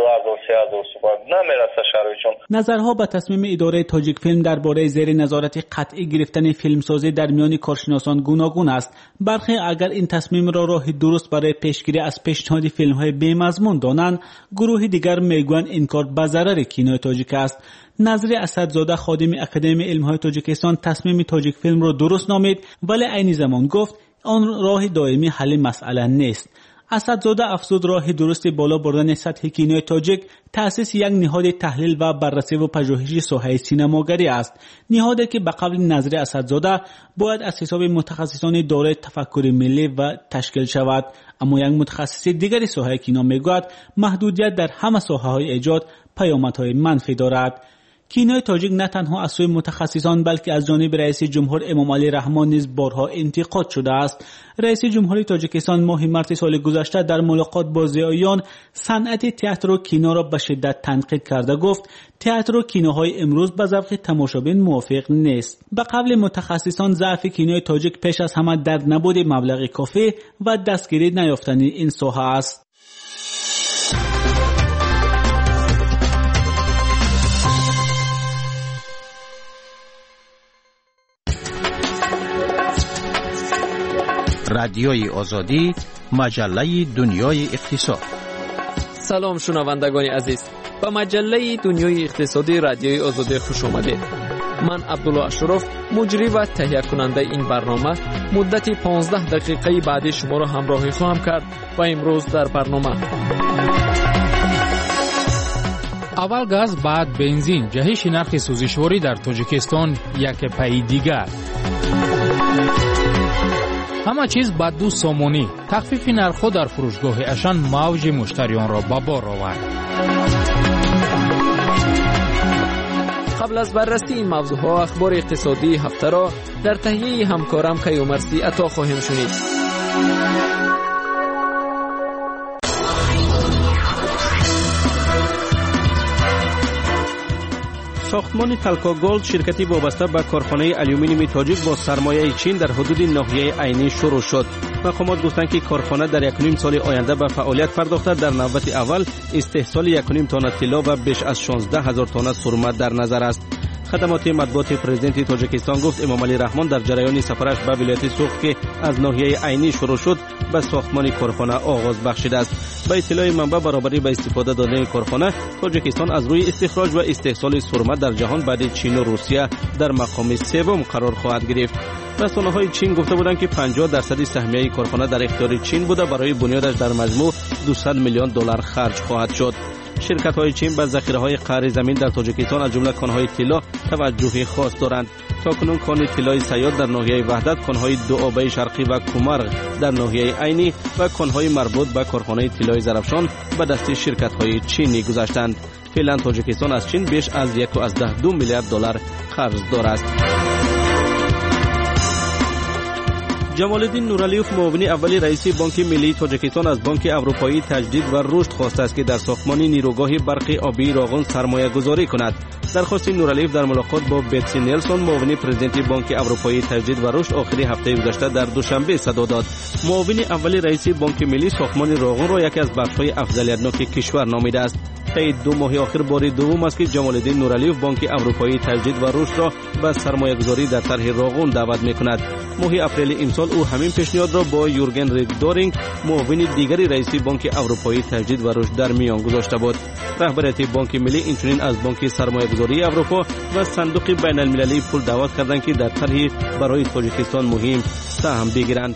2000 سوپر نمیرسه شرایطشون. نظرها به تصمیم اداره تاجیک فیلم درباره زیر نظارت قطعی گرفتن فیلمسازی در میان کارشناسان گوناگون است. برخی اگر این تصمیم را راه درست برای پیشگیری از پیشنهاد فیلم‌های بی‌مضمون دانند، گروه دیگر میگویند این کار به ضرر کینوی تاجیک است. نظری اسدزاده خادم اکادمی علم‌های تاجیکستان تصمیم تاجیک فیلم را درست نامید ولی عین زمان گفت آن راه دائمی حل مسئله نیست. اسدزاده افزود راه درست بالا بردن سطح کینوی تاجیک تأسیس یک نهاد تحلیل و بررسی و پژوهش ساحه سینماگری است. نهادی که به قول نظری اسدزاده باید از حساب متخصصان دارای تفکر ملی و تشکیل شود. اما یک متخصص دیگری ساحه کینو میگوید محدودیت در همه ساحه‌های ایجاد پیامدهای منفی دارد. کینوی تاجیک نه تنها از سوی متخصصان بلکه از جانب رئیس جمهور امام علی رحمان نیز بارها انتقاد شده است. رئیس جمهوری تاجیکستان ماه مارس سال گذشته در ملاقات با ضیائیان صنعت تئاتر و کینو را به شدت تنقید کرده گفت تئاتر و کینوهای امروز به ذوق تماشابین موافق نیست. به قول متخصصان ضعف کینوی تاجیک پیش از همه در نبود مبلغ کافی و دستگیری نیافتنی این ساحه است. رادیوی آزادی، مجله دنیای اقتصاد. سلام شنوندگان عزیز، به مجله دنیای اقتصادی رادیوی آزادی خوش آمدید. من عبدالله اشرف مجری و تهیه کننده این برنامه مدت 15 دقیقه بعدی شما را همراهی خواهم کرد و امروز در برنامه اول گاز بعد بنزین، جهش نرخ سوزشواری در تاجیکستان یک پای دیگر. همه چیز با دو سامانی، تخفیف نرخ‌ها در فروشگاه اشان موج مشتریان را به بار آورد. قبل از بررسی این موضوعها اخبار اقتصادی هفته را در تهیه همکارم کیومرسی عطا خواهیم شنید. ساختمان تلکا گولد شرکتی وابسته به کارخانه آلومینیوم تاجیک با سرمایه چین در حدود ناحیه عینی شروع شد. مقامات گفتند که کارخانه در 1.5 سال آینده به فعالیت پرداخته در نوبت اول استحصال 1.5 تن طلا و بیش از 16,000 تن سرمه در نظر است. خدمات مطبوعات پرزیدنت تاجیکستان گفت امامعلی رحمان در جریان سفرش به ولایت سوخت که از ناحیه عینی شروع شد به ساختمان کارخانه آغاز بخشیده است. با اطلاع منبع برابری به استفاده دادن کارخانه، تاجیکستان از روی استخراج و استحصال سرمه در جهان بعد چین و روسیه در مقام سوم قرار خواهد گرفت. رسانه‌های چین گفته بودند که 50% سهمیه کارخانه در اختیار چین بوده. برای بنیادش در مجموع 200 میلیون دلار خرج خواهد شد. شرکت‌های چین به ذخیره‌های قعر زمین در تاجیکستان از جمله کان‌های طلا توجه خاص دارند. تاکنون کان طلای سیاد در ناحیه وحدت، کان‌های دوآبه شرقی و کومرغ در ناحیه عینی و کان‌های مربوط به کارخانه طلای زرافشان به دست شرکت‌های چینی گذاشتند. فعلا تاجیکستان از چین بیش از 1.2 میلیارد دلار قرض دارد. جمال الدین نورعلیوف معاون اول رئیس بانک ملی تاجیکستان از بانک اروپایی تجدید و رشد خواسته است که در ساختمان نیروگاه برق آبی راغون سرمایه گذاری کند. درخواست نورعلیوف در ملاقات با بتسی نلسون معاون پرزیدنت بانک اروپایی تجدید و رشد آخری هفته گذشته در دوشنبه صدا داد. معاون اول رئیس بانک ملی ساختمان راغون را یکی از بخش‌های افضلیت‌ناک کشور نامیده است. طی 2 ماه آخر بار دوم است که جمال الدین نورعلیوف بانک اروپایی تجدید و رشد را به سرمایه گذاری در طرح راغون دعوت می‌کند. ماه اپریل امسال او همین پیشنهاد را با یورگن ریگدورینگ معاون دیگری رئیس بانک اروپایی تجدید و رشد در میان گذاشته بود. رهبریت بانک ملی اینچنین از بانک سرمایه‌گذاری اروپا و صندوق بین‌المللی پول دعوت کردند که در طرحی برای تاجیکستان مهم سهم بگیرند.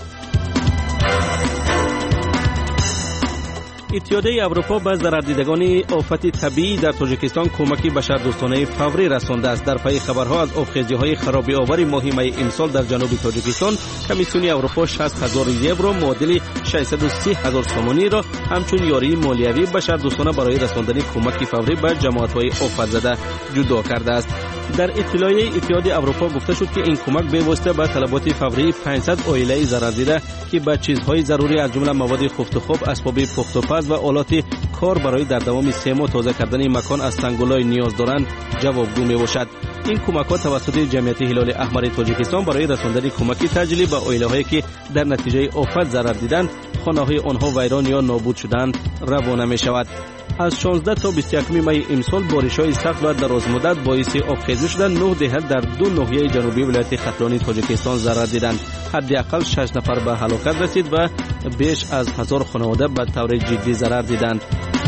اتحادیه اروپا به ضرردیدگان آفت طبیعی در تاجیکستان کمکی بشردوستانه فوری رسانده است. در پی خبرها از آبخیزی‌های خرابی آور ماه می امسال در جنوب تاجیکستان، کمیسیون اروپا 60,000 یورو معادل 630,000 سومانی را همچون یاری مالیوی بشردوستانه برای رساندن کمک فوری به جماعت‌های آفت زده جدا کرده است. در اطلاعیه اتحادیه اروپا گفته شد که این کمک به واسطه به طلبات فوری 500 عائله ضرر دیده که به چیزهای ضروری از جمله مواد خفت و خواب، اسباب پخت و پز و آلات کار برای در دوام 3 ماه تازه کردن مکان از سنگولای نیاز دارند جوابگو میباشد. این کمک‌ها توسط جمعیت هلال احمر تاجیکستان برای رساندن کمکی تجلی به عائله‌هایی که در نتیجه آفت ضرر دیدند، خانه‌های آنها ویران یا نابود شدند روانه می‌شود. از 16 تا 21 می امسال بارش‌های سخت و درازمدت باعث آبخیزی شدن 9 دهه در 2 ناحیه جنوبی ولایت خطرانی تاجیکستان ضرر دیدند. حداقل 6 نفر به هلاکت رسید و بیش از 1000 خانواده به طور جدی ضرر دیدند.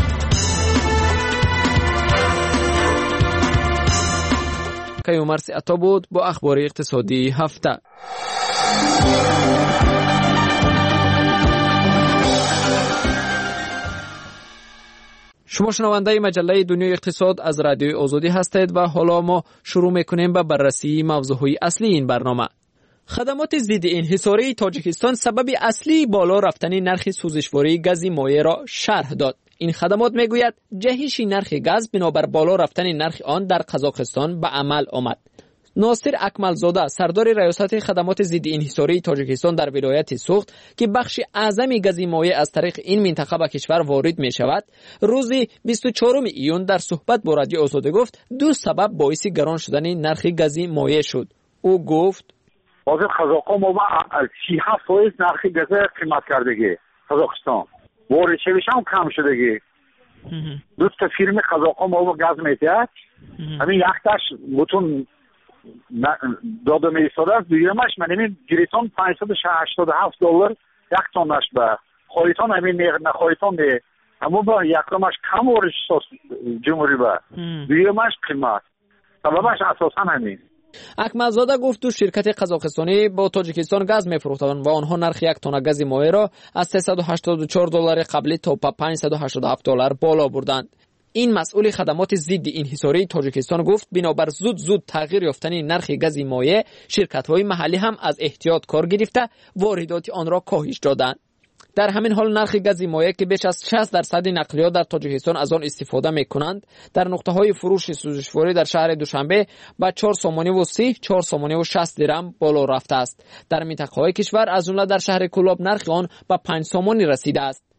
کیومرث عطا بود با اخبار اقتصادی هفته. شما شنونده مجله دنیای اقتصاد از رادیوی آزادی هستید و حالا ما شروع میکنیم به بررسی موضوعهای اصلی این برنامه. خدمات ضد انحصاری تاجیکستان سبب اصلی بالا رفتن نرخ سوزشواری گاز مایع را شرح داد. این خدمات میگوید جهش نرخ گاز بنابر بالا رفتن نرخ آن در قزاقستان به عمل آمد. ناصر اکملزاده سردار ریاست خدمات ضد انحصاری تاجیکستان در ولایت سوخت که بخش اعظم گاز مایع از طریق این منطقه به کشور وارد می شود، روز 24 ایون در صحبت با رادیو آزادی گفت 2 سبب باعث گران شدن نرخ گاز مایع شد. او گفت حاضر قزاقستان ما 37% نرخ گاز قیمت کردگی قزاقستان واردشش هم کم شدگی. 2 تا فیرم قزاقستان ما گاز میتیاد همین یختش بتون داده می‌ایستاده است. دیگرمش من همین گریتون $587 یک تونش به خواهیتان همین نخواهیتان به اما با یکمش کم ورش جمهوری به دیگرمش قیمت سببش اساسا همین. اکملزاده گفت دو شرکت قزاقستانی با تاجیکستان گاز می‌فروختند و آنها نرخ یک تن گاز مایع را از $384 قبلی تا $587 بالا بردند. این مسئول خدمات ضد انحصاری تاجیکستان گفت بنابر زود تغییر یافتن نرخ گاز مایع، شرکت‌های محلی هم از احتیاط کار گرفته واردات آن را کاهش دادند. در همین حال نرخ گاز مایع که بیش از 60% نقلیات در تاجیکستان از آن استفاده می‌کنند، در نقطه‌های فروش سوزشواری در شهر دوشنبه با 4 سومانی و 30 4 سومانی و 60 درم بالا رفته است. در منطقه‌های کشور از جمله در شهر کلاب نرخ آن با 5 سومانی رسیده است.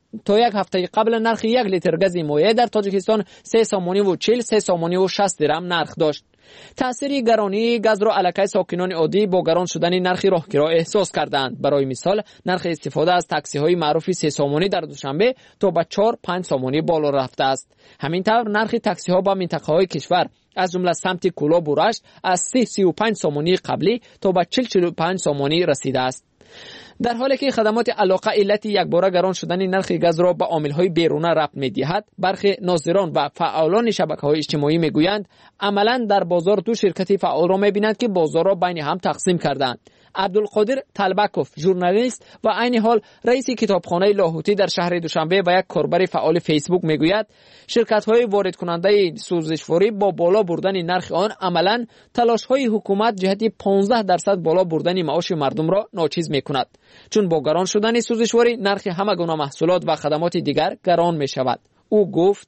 تا یک هفته قبل نرخ 1 لیتر گاز مایع در تاجیکستان 3 سامانی و 40 3 سامانی و 60 درم نرخ داشت. تأثیر گرانی گاز را علاقه ساکنان عادی با گران شدن نرخ راهگیرا احساس کردند. برای مثال نرخ استفاده از تاکسی های معروف 3 سامانی در دوشنبه تا به 4 5 سامانی بالا رفته است. همینطور نرخ تاکسی ها با منطقه های کشور از جمله سمت کولا بورشت از 35 سامانی قبلی تا به 45 سامانی رسیده است. در حالی که خدمات علاقه علت یکباره گران شدن نرخ گاز را به عامل‌های بیرونه ربط می‌دهد، برخی ناظران و فعالان شبکه‌های اجتماعی می‌گویند عملاً در بازار دو شرکت فعال را می‌بینند که بازار را بین هم تقسیم کردند. عبدالقادر طلبکوف ژورنالیست و عین حال رئیس کتابخانه لاهوتی در شهر دوشنبه و یک کاربر فعال فیسبوک میگوید شرکت‌های وارد کننده سوزشواری با بالا بردن نرخ آن عملاً تلاش‌های حکومت جهت 15% بالا بردن معاش مردم را ناچیز می‌کند، چون با گران شدن سوزشواری نرخ همه گونه محصولات و خدمات دیگر گران می‌شود. او گفت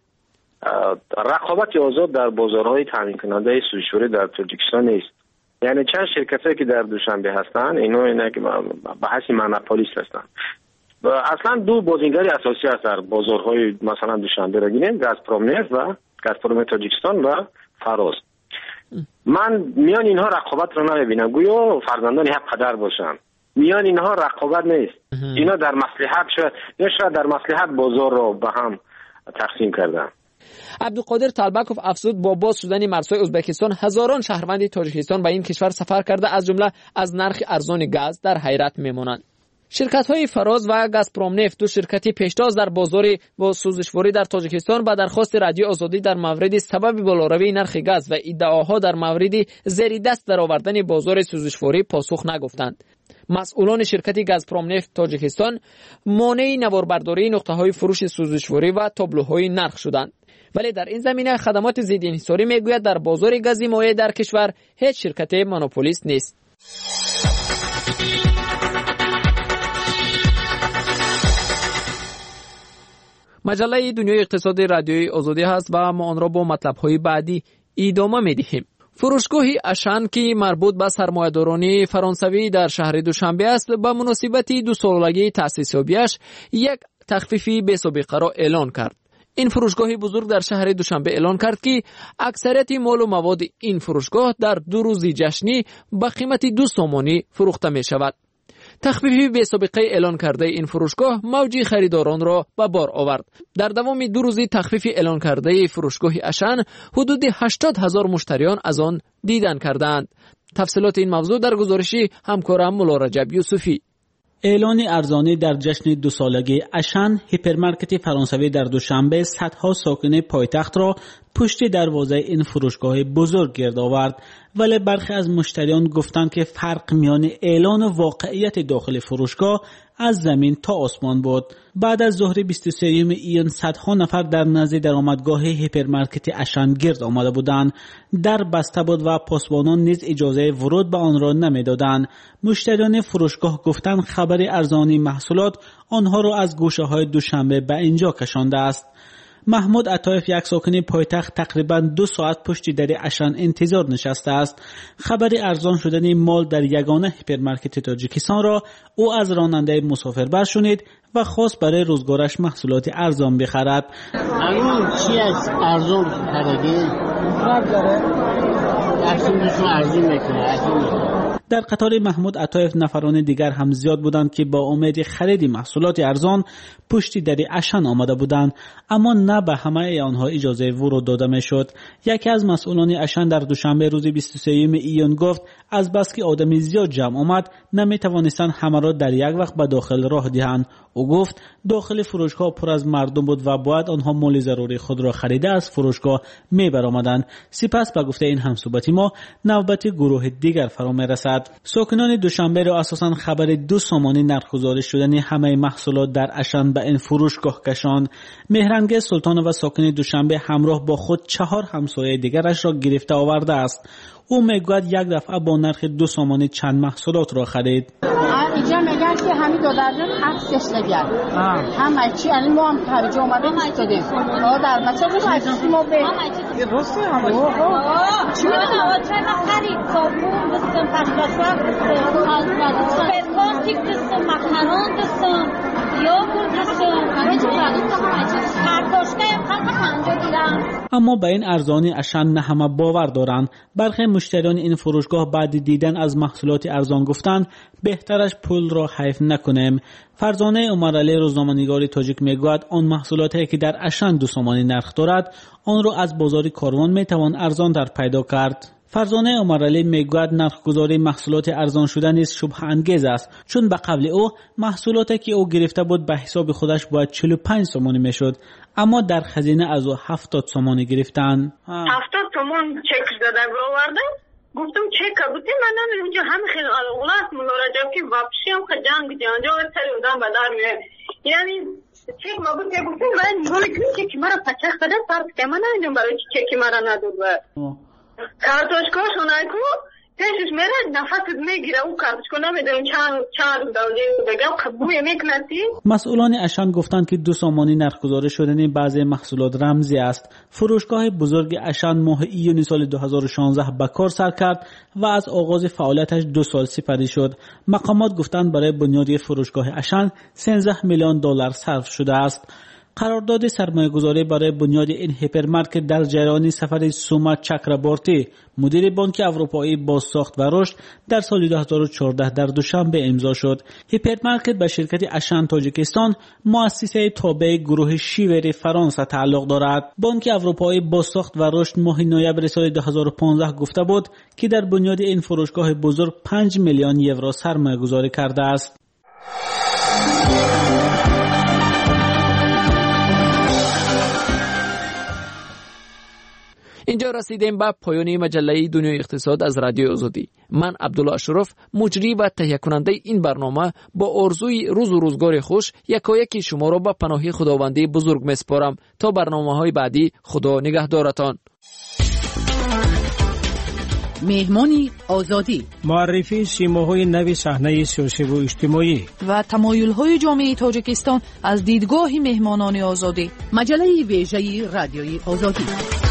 رقابت آزاد در بازارهای تامین کننده سوزشواری در تاجیکستان نیست. یعنی چند شرکتی که در دوشنبه هستند اینا که به حیث مونوپولیست هستند. اصلا دو بازیگر اساسی هست در بازارهای مثلا دوشنبه را گیریم، گازپروم نفت و گازپروم تاجیکستان و فراز. من میان اینها رقابت را نمیبینم، گویا فرزندان یک قدر باشن. میان اینها رقابت نیست. اینا در مصلحت شاید در مصلحت بازار را به هم تقسیم کردن. عبدالقادر طلبکوف افزود با باز شدن مرزهای ازبکستان هزاران شهروند تاجیکستان به این کشور سفر کرده از جمله از نرخ ارزان گاز در حیرت میمانند. شرکت‌های فراز و گازپروم نفت دو شرکتی پیشتاز در بازار با سوزشواری در تاجیکستان با درخواست رادیو آزادی در مورد سبب بالاروی نرخ گاز و ادعاها در مورد زیر دست درآوردن بازار سوزشواری پاسخ نگفتند. مسئولان شرکت گازپروم نفت تاجیکستان مانع نواربرداری نقطه‌های فروش سوزشواری و تابلوهای نرخ شدند. ولی در این زمینه خدمات ضد انحصاری میگوید در بازار گاز مایع در کشور هیچ شرکت مونوپولیست نیست. مجله دنیای اقتصادی رادیوی آزادی هست و ما آن را با مطلب‌های بعدی ادامه می‌دهیم. فروشگاهی اشان که مربوط به سرمایه‌داران فرانسوی در شهر دوشنبه است به مناسبت 2 سالگی تأسیس یابیش یک تخفیفی بی‌سابقه را اعلان کرد. این فروشگاه بزرگ در شهر دوشنبه اعلان کرد که اکثریت مال و مواد این فروشگاه در 2 روز جشنی به قیمت 2 سامانی فروخته می شود. تخفیف بی سابقه اعلان کرده این فروشگاه موج خریداران را به بار آورد. در دوام 2 روزی تخفیف اعلان کرده فروشگاه اشان حدود 80,000 مشتریان از آن دیدن کردند. تفصیلات این موضوع در گزارشی همکارم مولا رجب یوسفی. اعلان ارزانی در جشن 2 سالگی اشان، هیپرمارکت فرانسوی در دوشنبه صدها ساکن پایتخت را پشت دروازه این فروشگاه بزرگ گرد آورد، ولی برخی از مشتریان گفتند که فرق میان اعلان و واقعیت داخل فروشگاه از زمین تا آسمان بود. بعد از ظهر 23 ایون صدها نفر در نزد درآمدگاه هیپرمارکت اشان گرد آمده بودند. در بسته بود و پاسبانان نیز اجازه ورود به آن را نمیدادند. مشتریان فروشگاه گفتند خبر ارزانی محصولات آنها را از گوشه های دوشنبه به اینجا کشانده است. محمود عطایف یک ساکن پایتخت تقریباً 2 ساعت پشت در اشان انتظار نشسته است. خبر ارزان شدن مال در یگانه هیپرمارکت تاجیکستان را او از راننده مسافربر شنید و خواست برای روزگارش محصولات ارزان بخرد. الان چی از ارزان خریدی؟ فرق داره. ارزون ارزون میکنه. در قطار محمود عطایف نفران دیگر هم زیاد بودند که با امید خرید محصولات ارزان پشت در اشان آمده بودند، اما نه به همه آنها اجازه ورود داده میشد. یکی از مسئولان اشان در دوشنبه روز 23 ایون گفت از بس که آدمی زیاد جمع آمد نمیتوانستند همه را در یک وقت به داخل راه دهند. او گفت داخل فروشگاه پر از مردم بود و باید آنها مال ضروری خود را خریده از فروشگاه میبرآمدند. سپس به گفته این همصحبتی ما نوبت گروه دیگر فرا میرسد. ساکنان دوشنبه را اساساً خبر 2 سامانی نرخ گذاری شدن همه محصولات در اشان به این فروشگاه کشاند. مهرنگ سلطان و ساکن دوشنبه همراه با خود 4 همسایه دیگرش را گرفته آورده است. او میگوید یک دفعه با نرخ 2 سامانی چند محصولات را خرید. اینجا میگن که همین 2 درجن عکسش نگرد. همه چی الان ما هم خریج اومده ایستادیم. در بچه رو ما به یه راسته همه چی میدونم چه خرید صابون دستم پشتاشوار دستم پرپاستیک دستم مکرون دستم یاگورت دستم همه چی اما به این ارزانی اشن نه همه باور دارند. برخی مشتریان این فروشگاه بعد دیدن از محصولات ارزان گفتند بهترش پول را حیف نکنیم. فرزانه عمرعلی روزنامه‌نگار تاجیک میگوید آن محصولاتی که در اشن 2 سامانی نرخ دارد آن را از بازار کاروان میتوان ارزان در پیدا کرد. فرزانه عمرعلی میگوید نرخگذاری محصولات ارزان شده نیز شبهه انگیز است، چون به قبل او محصولاتی که او گرفته بود به حساب خودش باید 45 سامانی میشد، اما در خزینه از او 70 سامانی گرفتند. 70 تومان چک داده آوردم، گفتم چک بودی من اونجا همه خیلی غلط مراجعه که واپسی هم جنگ جانجا سری بودم به در میاد، یعنی چک ما بود که گفتم من نگاه که مرا پچخ بده فرض که من نمیدونم برای چک مرا نداد کارتوشکاش اونایی که پیشش میره نفست میگیره او کارتوشکا نمیدونم چند دوله بگم قبوی میکنتی. مسئولان اشن گفتند که 2 سامانی نرخگذاری شدن بعضی محصولات رمزی است. فروشگاه بزرگ اشن ماه ایون سال 2016 به کار سر کرد و از آغاز فعالیتش 2 سال سپری شد. مقامات گفتند برای بنیادی فروشگاه اشن 13 میلیون دلار صرف شده است. قرارداد سرمایه‌گذاری برای بنیاد این هیپرمارکت در جریان سفر سوما چکربورتی مدیر بانک اروپایی بازساخت و رشد در سال 2014 در دوشنبه امضا شد. هیپرمارکت به شرکت اشن تاجیکستان مؤسسه تابع گروه شیوری فرانسه تعلق دارد. بانک اروپایی بازساخت و رشد ماه نوامبر سال 2015 گفته بود که در بنیاد این فروشگاه بزرگ 5 میلیون یورو سرمایه‌گذاری کرده است. اینجا رسیدیم به پایان مجله دنیای اقتصاد از رادیو آزادی. من عبدالله اشرف مجری و تهیه کننده این برنامه با آرزوی روز و روزگار خوش یکایک شما را به پناه خداوندی بزرگ میسپارم تا برنامه‌های بعدی. خدا نگهدارتان. مهمانی آزادی، معرفی سیماهای نو صحنه سیاسی و اجتماعی و تمایل‌های جامعه تاجیکستان از دیدگاه مهمانان آزادی. مجله ویژه رادیوی آزادی.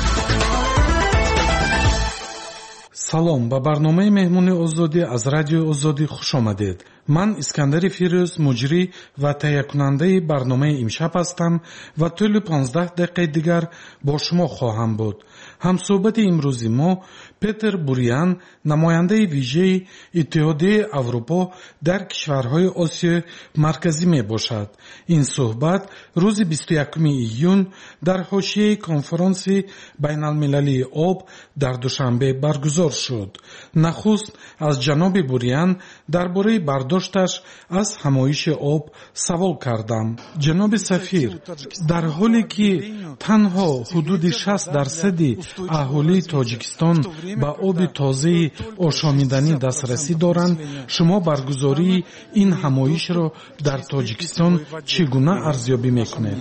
салом ба барномаи меҳмони озодӣ аз радиои озодӣ хуш омадед. ман искандари фирӯз муҷрӣ ва таҳиякунандаи барномаи имшаб ҳастам ва тӯли 15 дақиқаи дигар бо шумо хоҳам буд. ҳамсӯҳбати имрӯзи мо петер бурян, намояндаи вижаи иттиҳодияи аврупо дар кишварҳои осиёи марказӣ мебошад. ин суҳбат рӯзи 21 июн дар ҳошияи конференсияи байналмилалии об дар душанбе баргузор шуд. нахуст аз ҷаноби бурян дар бораи бардошташ аз ҳамоиши об савол кардам. ҷаноби сафир, дар ҳоле ки танҳо ҳудуди 60% аҳолии тоҷикистон ба оби тозаи ошомиданӣ дастрасӣ доранд, шумо баргузории ин ҳамоишро дар тоҷикистон чӣ гуна арзёбӣ мекунед?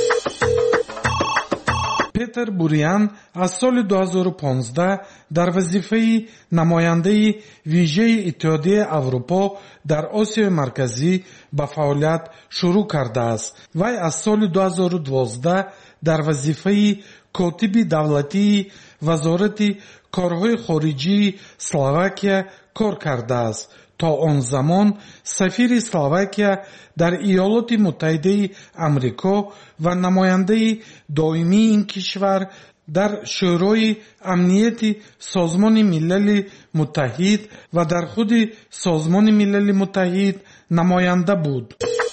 петер бурян аз соли 2015 дар вазифаи намояндаи вижаи иттиҳодияи аврупо дар осиёи марказӣ ба фаъолият шурӯъ кардааст. вай аз соли 2012 дар вазифаи котиби давлатии вазорати корҳои хориҷии Словакия кор кардааст. то он замон сафири Словакия дар Иёлоти Муттаҳидаи Амрико ва намояндаи доимии ин кишвар дар шӯрои амнияти Созмони Милали Муттаҳид ва дар худи Созмони Милали Муттаҳид намоянда буд.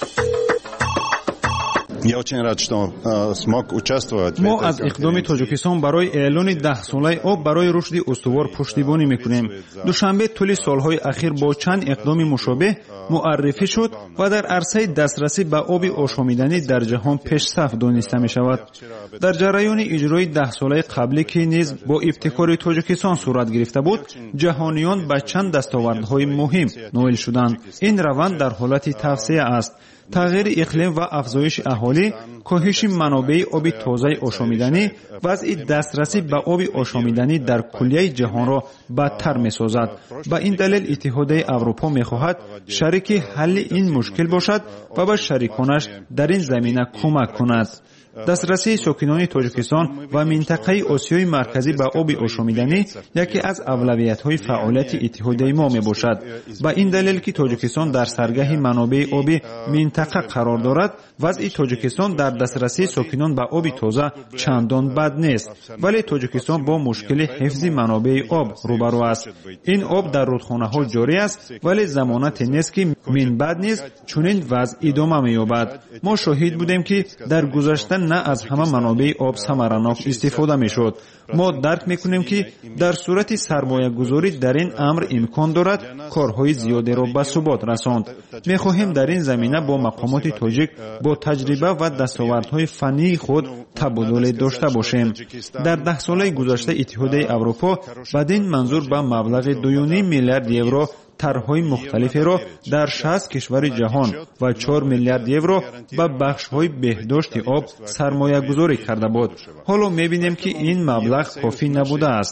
мо аз иқдоми тоҷикистон барои эълони 10-солаи об барои рушди устувор пуштибонӣ мекунем. душанбе тӯли солҳои ахир бо чанд иқдоми мушобеҳ муаррифӣ шуд ва дар арсаи дастрасӣ ба оби ошомиданӣ дар ҷаҳон пешсаф дониста мешавад. дар ҷараёни иҷрои 10-солаи қаблӣ ки низ бо ибтикори тоҷикистон сурат гирифта буд, ҷаҳониён ба чанд дастовардҳои муҳим ноил шуданд. ин раванд дар ҳолати тавсея аст. тағйири иқлим ва афзоиши аҳолӣ, коҳиши манобеи оби тозаи ошомиданӣ, вазъи дастрасӣ ба оби ошомиданӣ дар куллияи ҷаҳонро бадтар месозад. ба ин далел иттиҳодияи аврупо мехоҳад шарики ҳалли ин мушкил бошад ва ба шариконаш дар ин замина кӯмак кунад. дастрасии сокинони тоҷикистон ва минтақаи осиёи марказӣ ба оби ошомиданӣ яке аз авлавиятҳои фаъолияти иттиҳодияи мо мебошад. ба ин далел ки тоҷикистон дар саргаҳи манобеи оби минтақа қарор дорад, вазъи тоҷикистон дар дастрасии сокинон ба оби тоза чандон бад нест, вале тоҷикистон бо мушкили ҳифзи манобеи об рӯбарӯ аст. ин об дар рудхонаҳо ҷорӣ аст, вале замонате нест ки минбаъд низ чунин вазъ идома меёбад. мо шоҳид будем ки дар гузашта на аз ҳама манобеи об самаранок истифода мешуд. мо дарк мекунем ки дар сурати сармоягузорӣ дар ин амр имкон дорад корҳои зиёдеро ба субот расонд. мехоҳем дар ин замина бо мақомоти тоҷик бо таҷриба ва дастовардҳои фаннии худ табодуле дошта бошем. дар 10 солаи гузашта иттиҳодияи аврупо бадин манзур ба маблағи 2.5 миллиард евро тарҳҳои мухталиферо дар 60 кишвари ҷаҳон ва 4 миллиард евро ба бахшҳои беҳдошти об сармоягузорӣ карда буд. ҳоло мебинем ки ин маблағ кофӣ набудааст.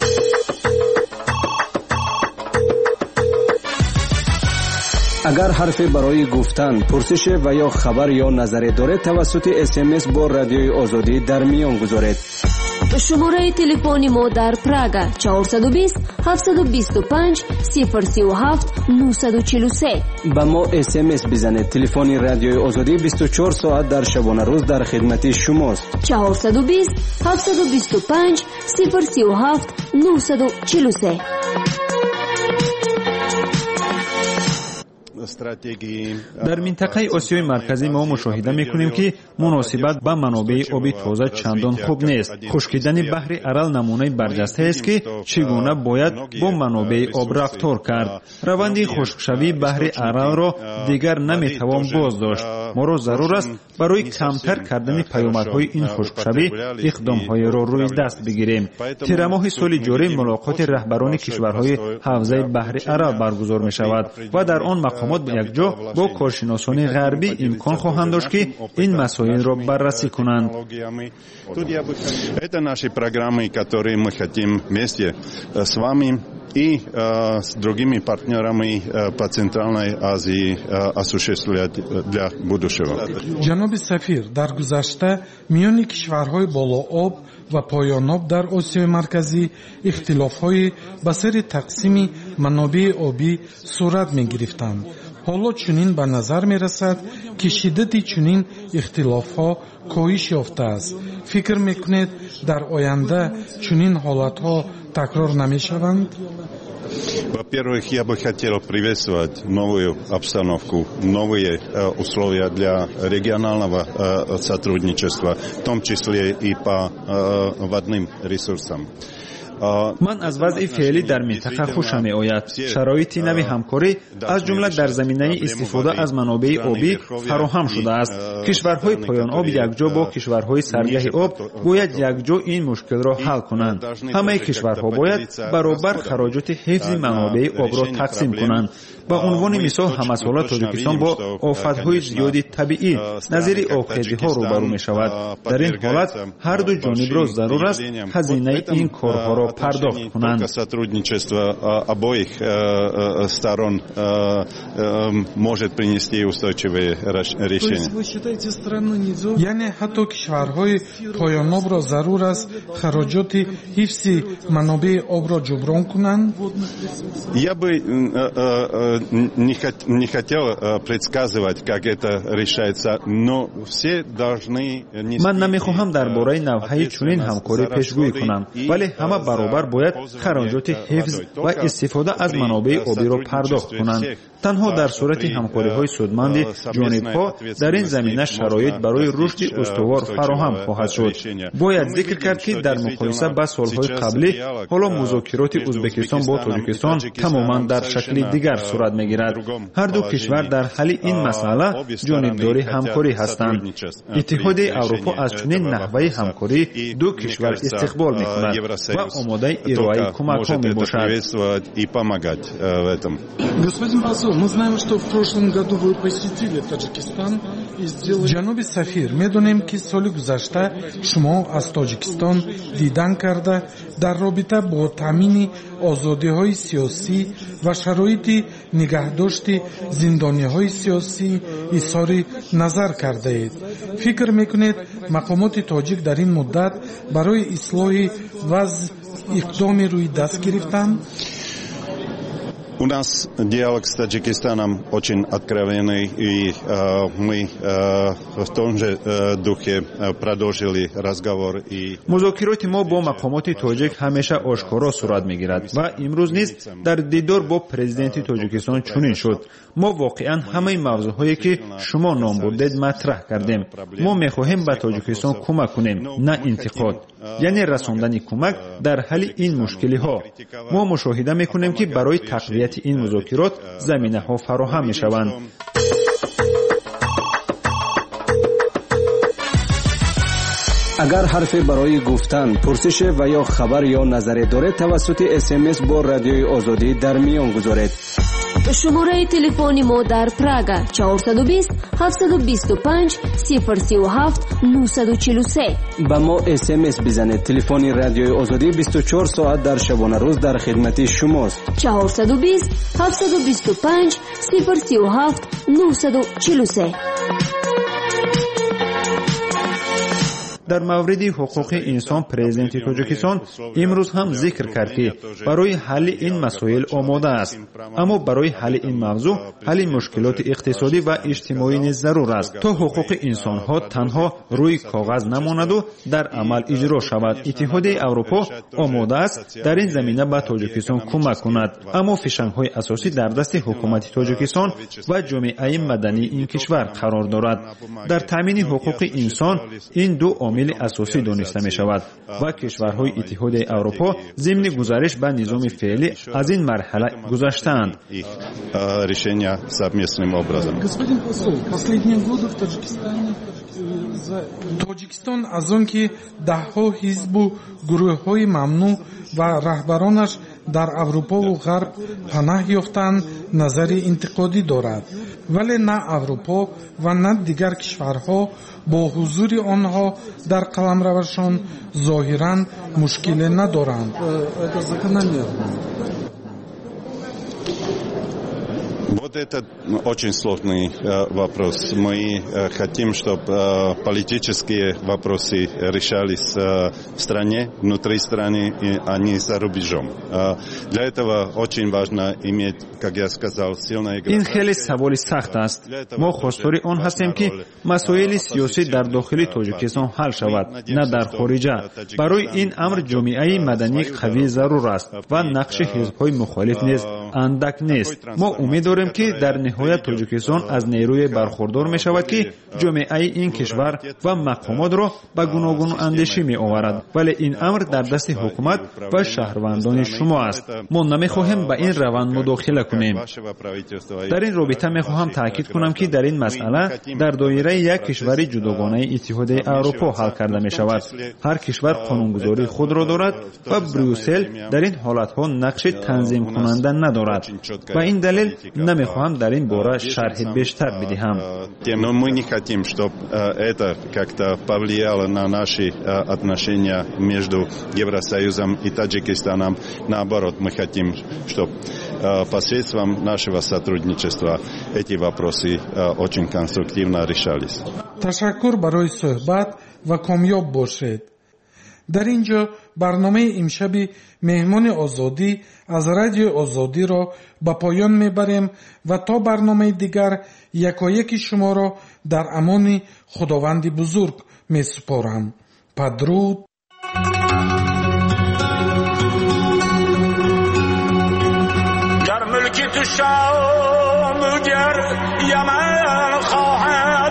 агар ҳарфе барои гуфтан, пурсише ва ё хабар ё назаре доред, тавассути SMS бо Радиои Озодӣ дар миён гузоред. шумораи телефони мо дар Прага 420 725 037 943. ба мо SMS бизанед. телефони Радиои Озодӣ 24 соат дар шабонарӯз дар хидмати шумост. 420 725 037 943. дар минтақаи осиёи марказӣ мо мушоҳида мекунем ки муносибат ба манобеи оби тоза чандон хуб нест. хушкидани баҳри арал намунаи барҷастаест ки чӣ гуна бояд бо манобеи об рафтор кард. раванди хушкшавии баҳри аралро дигар наметавон боздошт. моро зарур аст барои камтар кардани паёмадҳои ин хушкшавӣ иқдомҳоеро рӯи даст бигирем. тирамоҳи соли ҷорӣ мулоқоти раҳбарони кишварҳои ҳавзаи баҳри арал баргузор мешавад ва дар он мақомот якҷо бо коршиносони ғарбӣ имкон хоҳанд дошт ки ин масоилро баррасӣ кунанд. Это наши программы, которые мы хотим вместе с вами и с другими партнерами по Центральной Азии осуществлять для будущего. ҷаноби сафир, дар гузашта миёни кишварҳои болооб ва поёноб дар Осиёи марказӣ ихтилофҳои ба сари тақсими манобеи обӣ сурат мегирифтанд. ҳоло чунин ба назар мерасад ки шиддати чунин ихтилофҳо коҳиш ёфтааст. фикр мекунед дар оянда чунин ҳолатҳо такрор намешаванд? Во-первых, я бы хотел приветствовать новую обстановку, новые условия для регионального сотрудничества, в том числе и по водным ресурсам. ман аз вазъи феълӣ дар минтақа хушам меояд. шароити нави ҳамкорӣ аз ҷумла дар заминаи истифода аз манобеи обӣ фароҳам шудааст. кишварҳои поёноб якҷо бо кишварҳои саргаҳи об бояд якҷо ин мушкилро ҳал кунанд. ҳамаи кишварҳо бояд баробар хароҷоти ҳифзи манобеи обро тақсим кунанд. ба унвони мисол ҳамасола тоҷикистон бо офатҳои зиёди табиӣ назири обхезиҳо рӯбарӯ мешавад. дар ин ҳолат ҳарду ҷонибро зарур аст ҳазинаи ин корҳоро пардохт кунанд. Сотрудничество обоих сторон может принести устойчивые решения. яъне ҳатто кишварҳои поёнобро зарур аст хароҷоти ҳифзи манобеи обро ҷуброн кунанд? Я бы не хотел предсказывать, как это решается, но все должны... ман намехоҳам дар бораи навъҳои чунин ҳамкорӣ пешгӯӣ кунам, вале ҳама баробар бояд хароҷоти ҳифз ва истифода аз манобеи обиро пардохт кунанд. танҳо дар сурати ҳамкориҳои судманди ҷонибҳо дар ин замина шароит барои рушди устувор фароҳам хоҳад шуд. бояд зикр кард ки дар муқоиса ба солҳои қаблӣ ҳоло музокироти ӯзбекистон бо тоҷикистон тамоман дар шакли дигар сурат мегирад. ҳарду кишвар дар ҳалли ин масъала ҷонибдори ҳамкорӣ ҳастанд. иттиҳодияи аврупо аз чунин наҳваи ҳамкорӣ ду кишвар истиқбол мекунад ва омодаи ироаи кӯмакҳо мебошад. Господин посол, мы знаем, что в прошлом году вы посетили Таджикистан и сделали... ҷаноби сафир, медонем ки соли гузашта шумо аз Тоҷикистон дидан карда дар робита бо таъмини озодиҳои сиёсӣ ва шароити нигоҳдошти зиндониҳои сиёсӣ изҳори назар кардаед. фикр мекунед мақомоти тоҷик дар ин муддат барои ислоҳи вазъ иқдоми рӯйдаст гирифтанд? У нас диалог с Таджикистаном очень откровенный, и мы в том же духе продолжили разговор. музокироти мо бо мақомоти тоҷик ҳамеша ошкоро сурат мегирад ва имрӯз низ дар дидор бо президенти Тоҷикистон чунин шуд. мо воқеан ҳамаи мавзӯъҳое ки шумо ном бурдед матраҳ кардем. мо мехоҳем ба Тоҷикистон кӯмак кунем, на интиқод, яъне расондани кӯмак дар ҳалли ин мушкилиҳо. мо мушоҳида мекунем ки барои тақвияти ин музокирот заминаҳо фароҳам мешаванд. агар ҳарфе барои гуфтан, пурсише ва ё хабар ё назаре доред, тавассути SMS бо Радиои Озодӣ дар миён гузоред. шумораи телефони мо дар Прага 420 725 037 943. ба мо SMS бизанед. телефони Радиои Озодӣ 24 соат дар шабона рӯз дар хидмати шумост. 420 725 037 943. дар мавриди ҳуқуқи инсон президенти Тоҷикистон имрӯз ҳам зикр кард ки барои ҳалли ин масоил омода аст. аммо барои ҳалли ин мавзӯъ, ҳалли мушкилоти иқтисодӣ ва иҷтимоӣ низ зарур аст, то ҳуқуқи инсонҳо танҳо рӯи коғаз намонаду дар амал иҷро шавад. иттиҳодияи Аврупо омода аст дар ин замина ба Тоҷикистон кӯмак кунад, аммо фишангҳои асосӣ дар дасти ҳукумати Тоҷикистон ва ҷомеаи мадании ин кишвар қарор дорад. дар таъмини ҳуқуқи инсон ин ду عامل اساسی دانسته می شود و کشورهای اتحادیه اروپا ضمن گزارش به نظام فعلی از این مرحله گذشتند. решения совместным образом. Господин посол, последние годы в Таджикистане Тоҷикистон аз он ки даҳҳо ҳизбу гурӯҳҳои мамнӯъ ва раҳбаронаш дар Аврупову Ғарб панаҳ ёфтанд, назари интиқодӣ дорад. вале на Аврупо ва на дигар кишварҳо бо ҳузури онҳо дар қаламравашон зоҳиран мушкиле надоранд. Вот это очень сложный вопрос. Мы хотим, чтобы политические вопросы решались в стране, внутри страны, а не за рубежом. Для этого очень важно иметь, как я сказал, сильное государство. این خیلی سوال سخت است. ما خواستار آن هستیم که مسائل سیاسی در داخل تاجیکستان حل شود، نه در خارج. برای این امر جامعه مدنی قوی ضرور است و نقش حزب‌های مخالف نیز اندک نیست. ما امید داریم که در نهایت تاجیکستان از نیروی برخوردار می شود که جامعه این کشور و مقامات را به گوناگون اندیشی می آورد، ولی این امر در دست حکومت و شهروندان شما است. ما نمی خواهیم به این روند مداخله کنیم. در این رابطه می خواهم تاکید کنم که در این مسئله در دایره یک کشور جداگانه اتحادیه اروپا حل کرده می شود. هر کشور قانونگذاری خود را دارد و بروسل در این حالت ها نقش تنظیم کننده ندارد. و این دلیل نمیخواهم در این باره شرح بیشتر بدهم. Но мы не хотим, чтобы это как-то повлияло на наши отношения между Евросоюзом и Таджикистаном. Наоборот, мы хотим, чтобы посредством нашего сотрудничества эти вопросы очень конструктивно решались. Ташаккур барои суҳбат ва комёб бошед. дар ин ҷо барномаи имшаби меҳмони озодӣ аз радиои озодиро ба поён мебарем ва то барномаи дигар якояки шуморо дар амони худованди бузург месупорам. падруд. گر ملکی تو شام گر یمن خواهد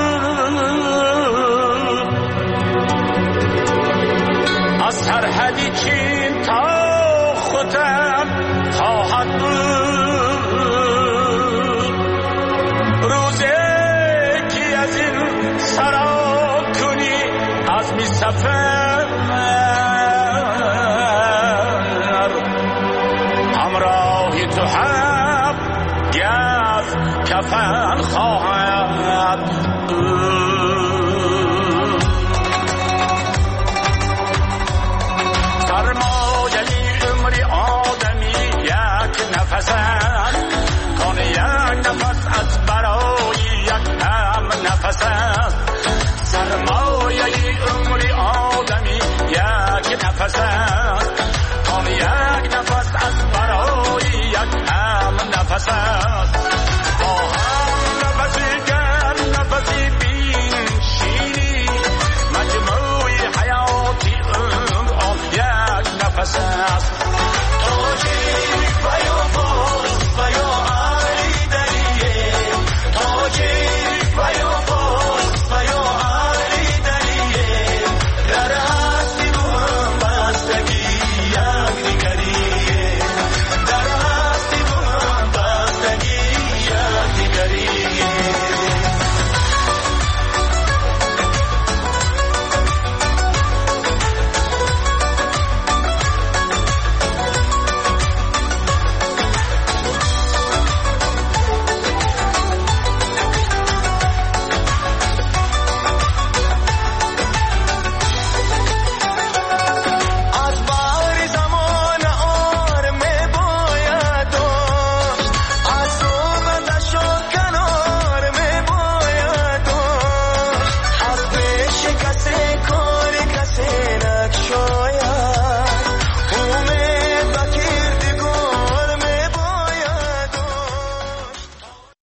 از سرحدی چین تا خودم خواهد بود روزی که از این سرا کنی از می سفر همراهی تو هم گز کفن خواهد نفس است سرمایه عمر آدمی یک نفس است آن یک نفس از برای یک امن نفس است